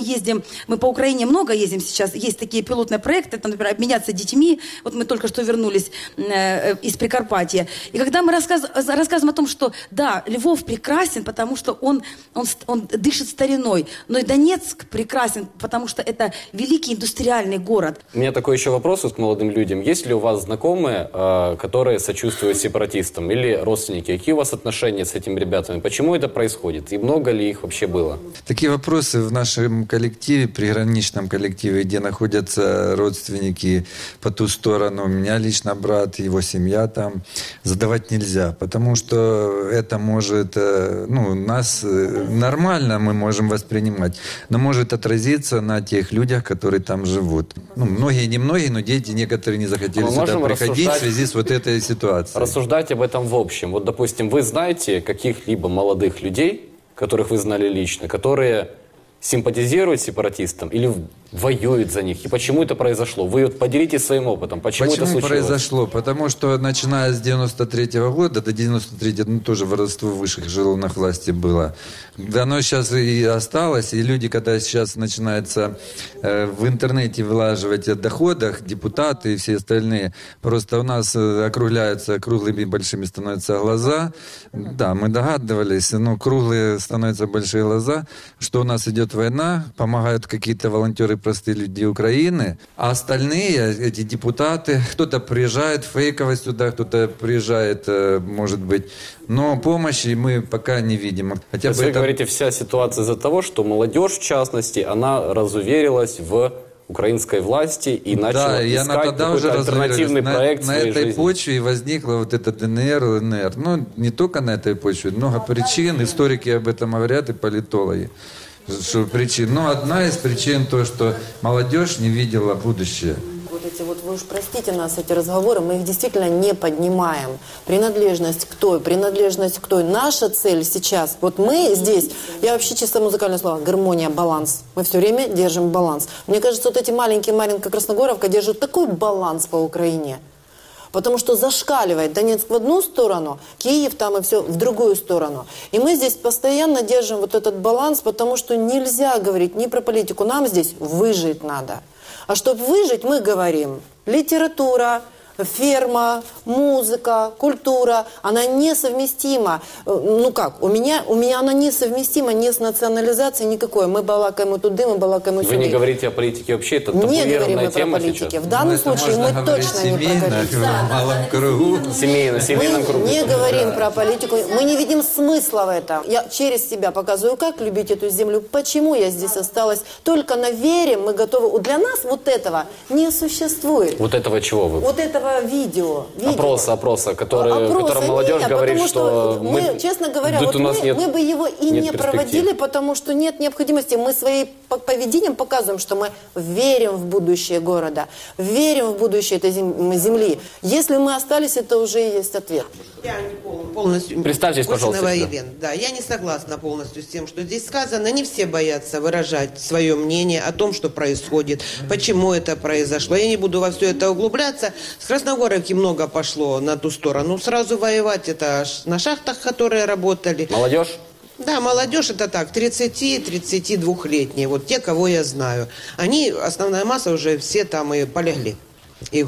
ездим, мы по Украине много ездим сейчас, есть такие пилотные проекты, это, например, обменяться детьми, вот мы только что вернулись э, из Прикарпатья, и когда мы рассказ, рассказываем о том, что да, Львов прекрасен, потому что он, он, он дышит стариной, но и Донецк прекрасен, потому что это великий индустриальный город. У меня такой еще вопрос к молодым людям. Есть ли у вас знакомые, э, которые сочувствуют сепаратистам или родственники? Какие у вас отношения с этими ребятами? Почему это происходит? И много ли их вообще было? Такие вопросы в нашем коллективе, приграничном коллективе, где находятся родственники по ту сторону, у меня лично брат, его семья там, задавать нельзя, потому что это может, ну, нас нормально мы можем воспринимать, но может отразиться на тех людях, которые там живут. Ну, многие, не многие, но дети некоторые не захотели мы сюда приходить в рассуждать... связи с вот этой ситуацией. Рассуждать об этом в общем. Вот, допустим, вы знаете каких-либо молодых людей, которых вы знали лично, которые симпатизируют сепаратистам или воюют за них? И почему это произошло? Вы вот поделитесь своим опытом. Почему, Почему это случилось? произошло? Потому что начиная с девяносто третьего года, до девяносто третьего, ну, тоже воровство в высших эшелонах власти было. Да, оно сейчас и осталось. И люди, когда сейчас начинается э, в интернете вылаживать о доходах, депутаты и все остальные, просто у нас округляются, круглыми большими становятся глаза. Да, мы догадывались, но круглые становятся большие глаза, что у нас идет война, помогают какие-то волонтеры, простые люди Украины, а остальные, эти депутаты, кто-то приезжает фейково сюда, кто-то приезжает, может быть, но помощи мы пока не видим. Хотя То есть бы вы это... говорите, вся ситуация из-за того, что молодежь, в частности, она разуверилась в украинской власти и начала да, искать она тогда уже альтернативный на, проект на своей этой жизни. почве и возникла вот эта ДНР, ЛНР. Ну, не только на этой почве, много причин, историки об этом говорят и политологи. Что причин. Но одна из причин то, что молодежь не видела будущее. Вот эти вот, вы уж простите нас, эти разговоры, мы их действительно не поднимаем. Принадлежность к той, принадлежность к той. Наша цель сейчас, вот мы здесь, я вообще чисто музыкальное слово, гармония, баланс. Мы все время держим баланс. Мне кажется, вот эти маленькие, маленькая Красногоровка держат такой баланс по Украине. Потому что зашкаливает Донецк в одну сторону, Киев там и все в другую сторону. И мы здесь постоянно держим вот этот баланс, потому что нельзя говорить ни про политику. Нам здесь выжить надо. А чтобы выжить, мы говорим литература, ферма, музыка, культура, она несовместима. Ну как, у меня, у меня она несовместима ни с национализацией никакой. Мы балакаем и туды, мы балакаем и сюда. Вы не говорите о политике вообще, это не табуированная тема сейчас? В данном ну, случае мы точно не проговорим. В малом кругу. Семейно, семейном кругу. Мы не говорим про политику, мы не видим смысла в этом. Я через себя показываю, как любить эту землю, почему я здесь осталась. Только на вере мы готовы. Для нас вот этого не существует. Вот этого чего вы? Вот этого Видео, видео. Опроса, опроса, который, опроса который молодежь нет, говорит, потому что, что мы, мы, честно говоря, тут вот у нас мы, нет, мы бы его и не перспектив. проводили, потому что нет необходимости. Мы своим поведением показываем, что мы верим в будущее города, верим в будущее этой земли. Если мы остались, это уже и есть ответ. Я не полностью... Представьтесь, пожалуйста. Елена. Да, я не согласна полностью с тем, что здесь сказано. Не все боятся выражать свое мнение о том, что происходит, почему это произошло. Я не буду во все это углубляться. С Красногоровки много пошло на ту сторону. Сразу воевать это на шахтах, которые работали. Молодежь? Да, молодежь это так, тридцати-тридцатидвухлетние. Вот те, кого я знаю. Они, основная масса уже все там и полегли. Их.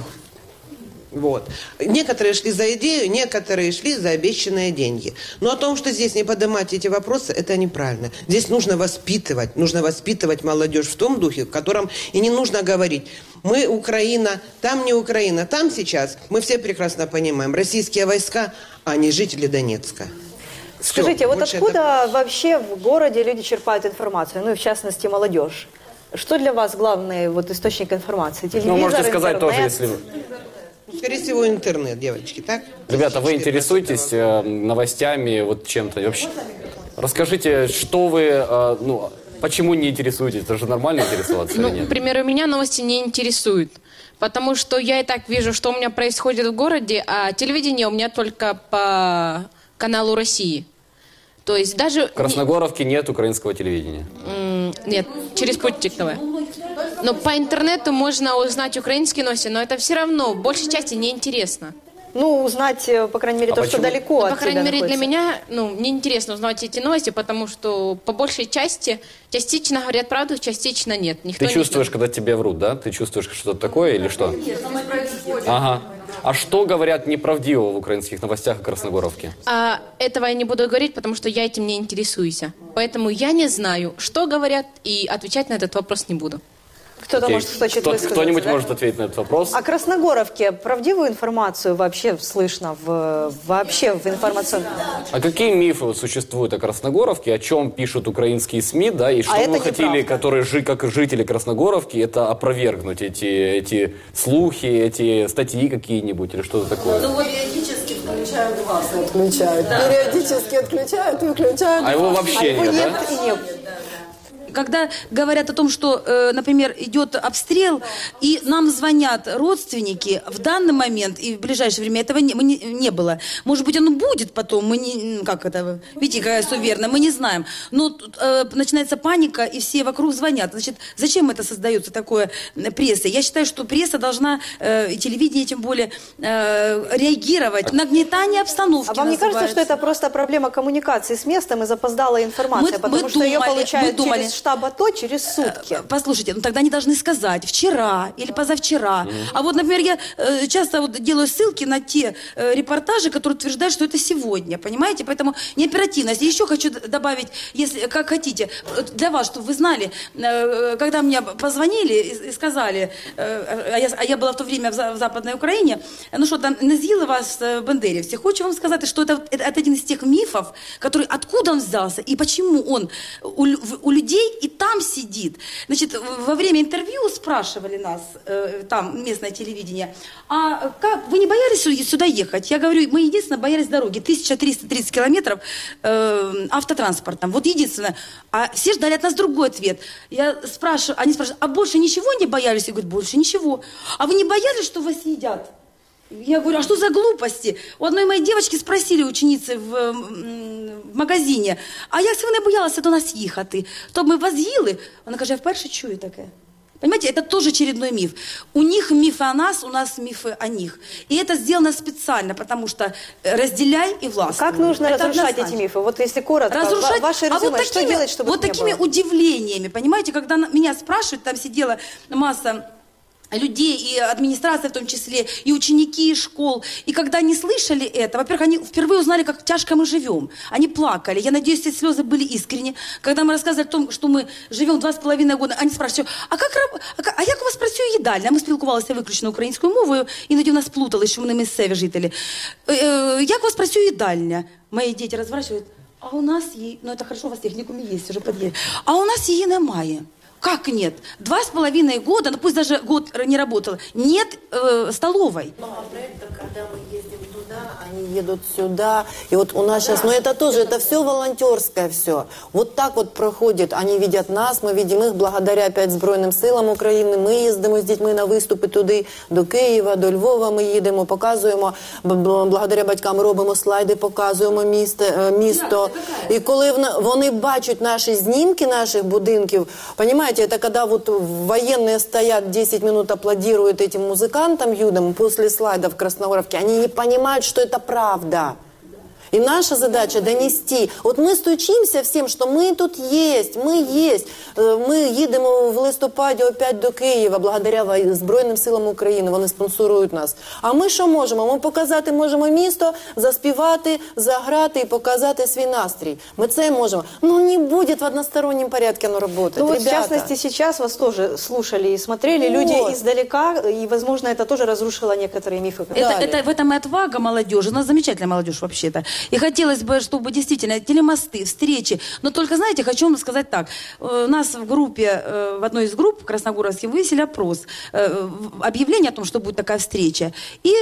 Вот. Некоторые шли за идею, некоторые шли за обещанные деньги. Но о том, что здесь не поднимать эти вопросы, это неправильно. Здесь нужно воспитывать, нужно воспитывать молодежь в том духе, в котором и не нужно говорить: мы Украина, там не Украина. Там сейчас, мы все прекрасно понимаем, российские войска, а не жители Донецка. Скажите, Все, вот откуда это... вообще в городе люди черпают информацию, ну и в частности молодежь? Что для вас главный вот источник информации? Телевизор, ну, можете сказать интернет? тоже, если... Скорее всего, интернет, девочки, так? Ребята, вы интересуетесь э, новостями, вот чем-то? Вообще, расскажите, что вы, э, ну, почему не интересуетесь? Это же нормально интересоваться ну, или нет? Например, меня новости не интересуют, потому что я и так вижу, что у меня происходит в городе, а телевидение у меня только по каналу России. То есть даже... В Красногоровке нет украинского телевидения? Нет, через Путик ТВ. Но по интернету можно узнать украинские новости, но это все равно, большей части неинтересно. Ну, узнать, по крайней мере, А то, почему? что далеко Ну, от по крайней тебя мере, для находится. меня, ну, мне интересно узнавать эти новости, потому что по большей части частично говорят правду, частично нет. Никто Ты не чувствуешь, знает. когда тебе врут, да? Ты чувствуешь что-то такое или что? Ага. А что говорят неправдивого в украинских новостях о Красногоровке? А этого я не буду говорить, потому что я этим не интересуюсь. Поэтому я не знаю, что говорят, и отвечать на этот вопрос не буду. Кто-то Окей. может хочет Кто- высказаться, Кто-нибудь да? может ответить на этот вопрос? О Красногоровке правдивую информацию вообще слышно в, вообще в информационном... А какие мифы вот существуют о Красногоровке, о чем пишут украинские СМИ, да, и что это вы хотели, неправда. которые жи, как жители Красногоровки, это опровергнуть, эти, эти слухи, эти статьи какие-нибудь или что-то такое? Ну вот периодически включают вас, отключают. Периодически отключают, выключают. А его вообще его нет, нет да? и нет. Когда говорят о том, что, э, например, идет обстрел, и нам звонят родственники, в данный момент и в ближайшее время этого не, мы не, не было. Может быть, оно будет потом, мы не, как это, видите, какая суверенная, мы не знаем. Но э, начинается паника, и все вокруг звонят. Значит, зачем это создается, такое э, пресса? Я считаю, что пресса должна, э, и телевидение тем более, э, реагировать. Нагнетание обстановки А вам не кажется, называется. что это просто проблема коммуникации с местом и запоздалая информация? Мы- потому мы что ее думали, получают мы думали. через штаб АТО через сутки. Послушайте, ну тогда они должны сказать вчера или позавчера. А вот, например, я э, часто вот делаю ссылки на те э, репортажи, которые утверждают, что это сегодня, понимаете? Поэтому неоперативность. И еще хочу д- добавить, если как хотите, э, для вас, чтобы вы знали, э, когда мне позвонили и, и сказали, э, а, я, а я была в то время в, за- в Западной Украине, ну что там, Незилы вас, э, бандерівці. Хочу вам сказать, что это, это, это один из тех мифов, который, откуда он взялся и почему он у, лю- в- у людей и там сидит. Значит, во время интервью спрашивали нас, э, там, местное телевидение, а как, вы не боялись сю- сюда ехать? Я говорю, мы единственное боялись дороги, тысяча триста тридцать километров э, автотранспортом, вот единственное. А все ждали от нас другой ответ. Я спрашиваю, они спрашивают, а больше ничего не боялись? Я говорю, больше ничего. А вы не боялись, что вас съедят? Я говорю, а что за глупости? У одной моей девочки спросили ученицы в, м, в магазині, а як це ви не боялися до нас їхати? То ми вас їли? Вона каже, я вперше чую таке. Понимаете, это тоже очередной миф. У них мифы о нас, у нас мифы о них. И это сделано специально, потому что разделяй и властвуй. Как нужно Это разрушать однозначно. эти мифы? Вот если коротко, Разрушать, ва- ваше а резюме, вот что такими, делать, чтобы вот их не такими было? удивлениями, понимаете, когда на- меня спрашивают, там сидела масса людей, и администрация в том числе, и ученики из школ. И когда они слышали это, во-первых, они впервые узнали, как тяжко мы живем. Они плакали. Я надеюсь, эти слезы были искренни. Когда мы рассказывали о том, что мы живем два с половиной года, они спрашивают, а, как, раб- а, ка- а як у вас працює їдальня? Ми спілкувалися виключно українською мовою, іноді у нас плутали, що вони місцеві жителі. Е, е, як у вас працює їдальня? Мої діти розворачують, а у нас її, ну це хорошо, у вас технікум є, вже під'їде. А у нас її немає. Как нет? Два с половиной года, ну пусть даже год не работала, нет э, столовой. Много проектов, когда мы ездим туда, они едут сюда. И вот у нас сейчас, ну это тоже, это все волонтерское все. Вот так вот проходит, они видят нас, мы видим их, благодаря опять Збройним силам України. Ми їздимо з дітьми на виступи туди, до Києва, до Львова ми їдемо, показуємо, б- б- благодаря батькам робимо слайди, показуємо місто. е, місто. І коли вна- вони бачать наші знімки наших будинків, понимаете, это когда вот военные стоят десять минут, аплодируют этим музыкантам юным после слайдов в Красногоровке, они не понимают, что это правда. И наша задача донести. Вот мы стучимся всем, что мы тут есть, мы есть. Э, Ми їдемо в листопаді опять до Києва, благодаря вой- Збройним силам України, вони спонсорують нас. А ми що можемо? Ми показати можемо місто, заспівати, заграти і показати свій настрій. Ми це можемо. Ну не буде в одностороннем порядке оно работать, Ну вот, в ребята. частности, сейчас вас тоже слушали и смотрели Вот. люди издалека, и, возможно, это тоже разрушило некоторые мифы. Это, это, в этом и отвага молодежи. У нас замечательная молодежь вообще-то. И хотелось бы, чтобы действительно телемосты, встречи. Но только, знаете, хочу вам сказать так. Э, У нас в группе, э, в одной из групп красногоровских вывесили опрос. Э, в- Объявление о том, что будет такая встреча. И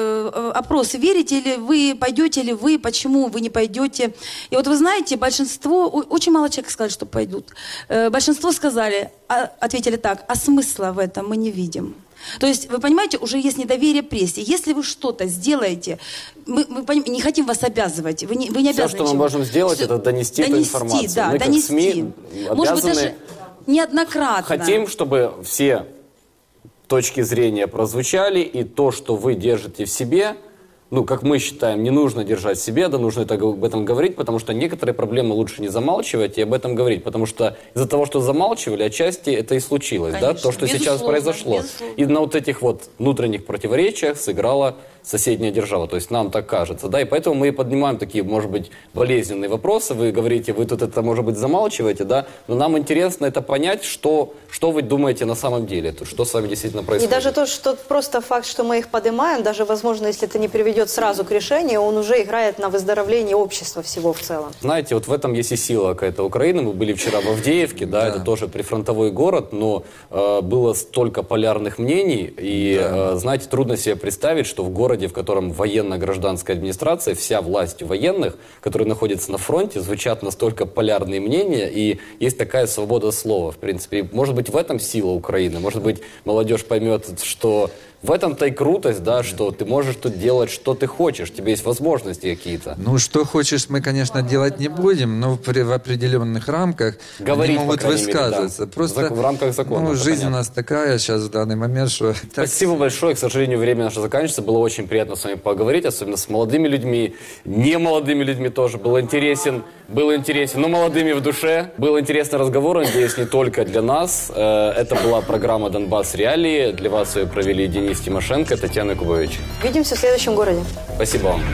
э, опрос, верите ли вы, пойдете ли вы, почему вы не пойдете. И вот вы знаете, большинство, о- очень мало человек сказали, что пойдут. Э, Большинство сказали, а- ответили так, а смысла в этом мы не видим. То есть, вы понимаете, уже есть недоверие прессе. Если вы что-то сделаете, мы, мы поним- не хотим вас обязывать. Вы не, вы не Все, обязаны что мы ничем. можем сделать, Что- это донести, эту донести, информацию. да, мы как донести. СМИ Может быть, обязаны... даже неоднократно. Хотим, чтобы все точки зрения прозвучали, и то, что вы держите в себе, ну, как мы считаем, не нужно держать в себе, да, нужно это, об этом говорить, потому что некоторые проблемы лучше не замалчивать и об этом говорить, потому что из-за того, что замалчивали, отчасти это и случилось, конечно, да, то, что сейчас произошло. Безусловно. И на вот этих вот внутренних противоречиях сыграла соседняя держава, то есть нам так кажется, да, и поэтому мы поднимаем такие, может быть, болезненные вопросы, вы говорите, вы тут это, может быть, замалчиваете, да, но нам интересно это понять, что, что вы думаете на самом деле, что с вами действительно происходит. И даже то, что просто факт, что мы их поднимаем, даже, возможно, если это не приведет сразу к решению, он уже играет на выздоровление общества всего в целом. Знаете, вот в этом есть и сила какая-то Украины, мы были вчера в Авдеевке, да, да. Это тоже прифронтовой город, но э, было столько полярных мнений, и, да. э, знаете, трудно себе представить, что в городе, в котором военно-гражданская администрация, вся власть военных, которые находятся на фронте, звучат настолько полярные мнения, и есть такая свобода слова, в принципе. И, может быть, в этом сила Украины, может быть, молодежь поймет, что в этом-то и крутость, да, что ты можешь тут делать, что ты хочешь, тебе есть возможности какие-то. Ну, что хочешь, мы, конечно, делать не будем, но при, в определенных рамках говорить, они могут высказываться. Мере, да. Просто в рамках закона. Ну, жизнь понятно. У нас такая сейчас в данный момент, что... Спасибо большое, к сожалению, время наше заканчивается, было очень приятно с вами поговорить, особенно с молодыми людьми, не молодыми людьми тоже, был интересен, был интересен, но молодыми в душе. Был интересный разговор, надеюсь, не только для нас. Это была программа «Донбасс Реалии», для вас ее провели Денис Тимошенко, Татьяна Якубович. Увидимся в следующем городе. Спасибо вам.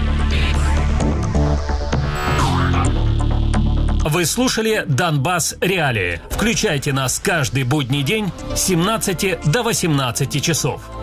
Вы слушали «Донбасс Реалии». Включайте нас каждый будний день с семнадцати до восемнадцати часов.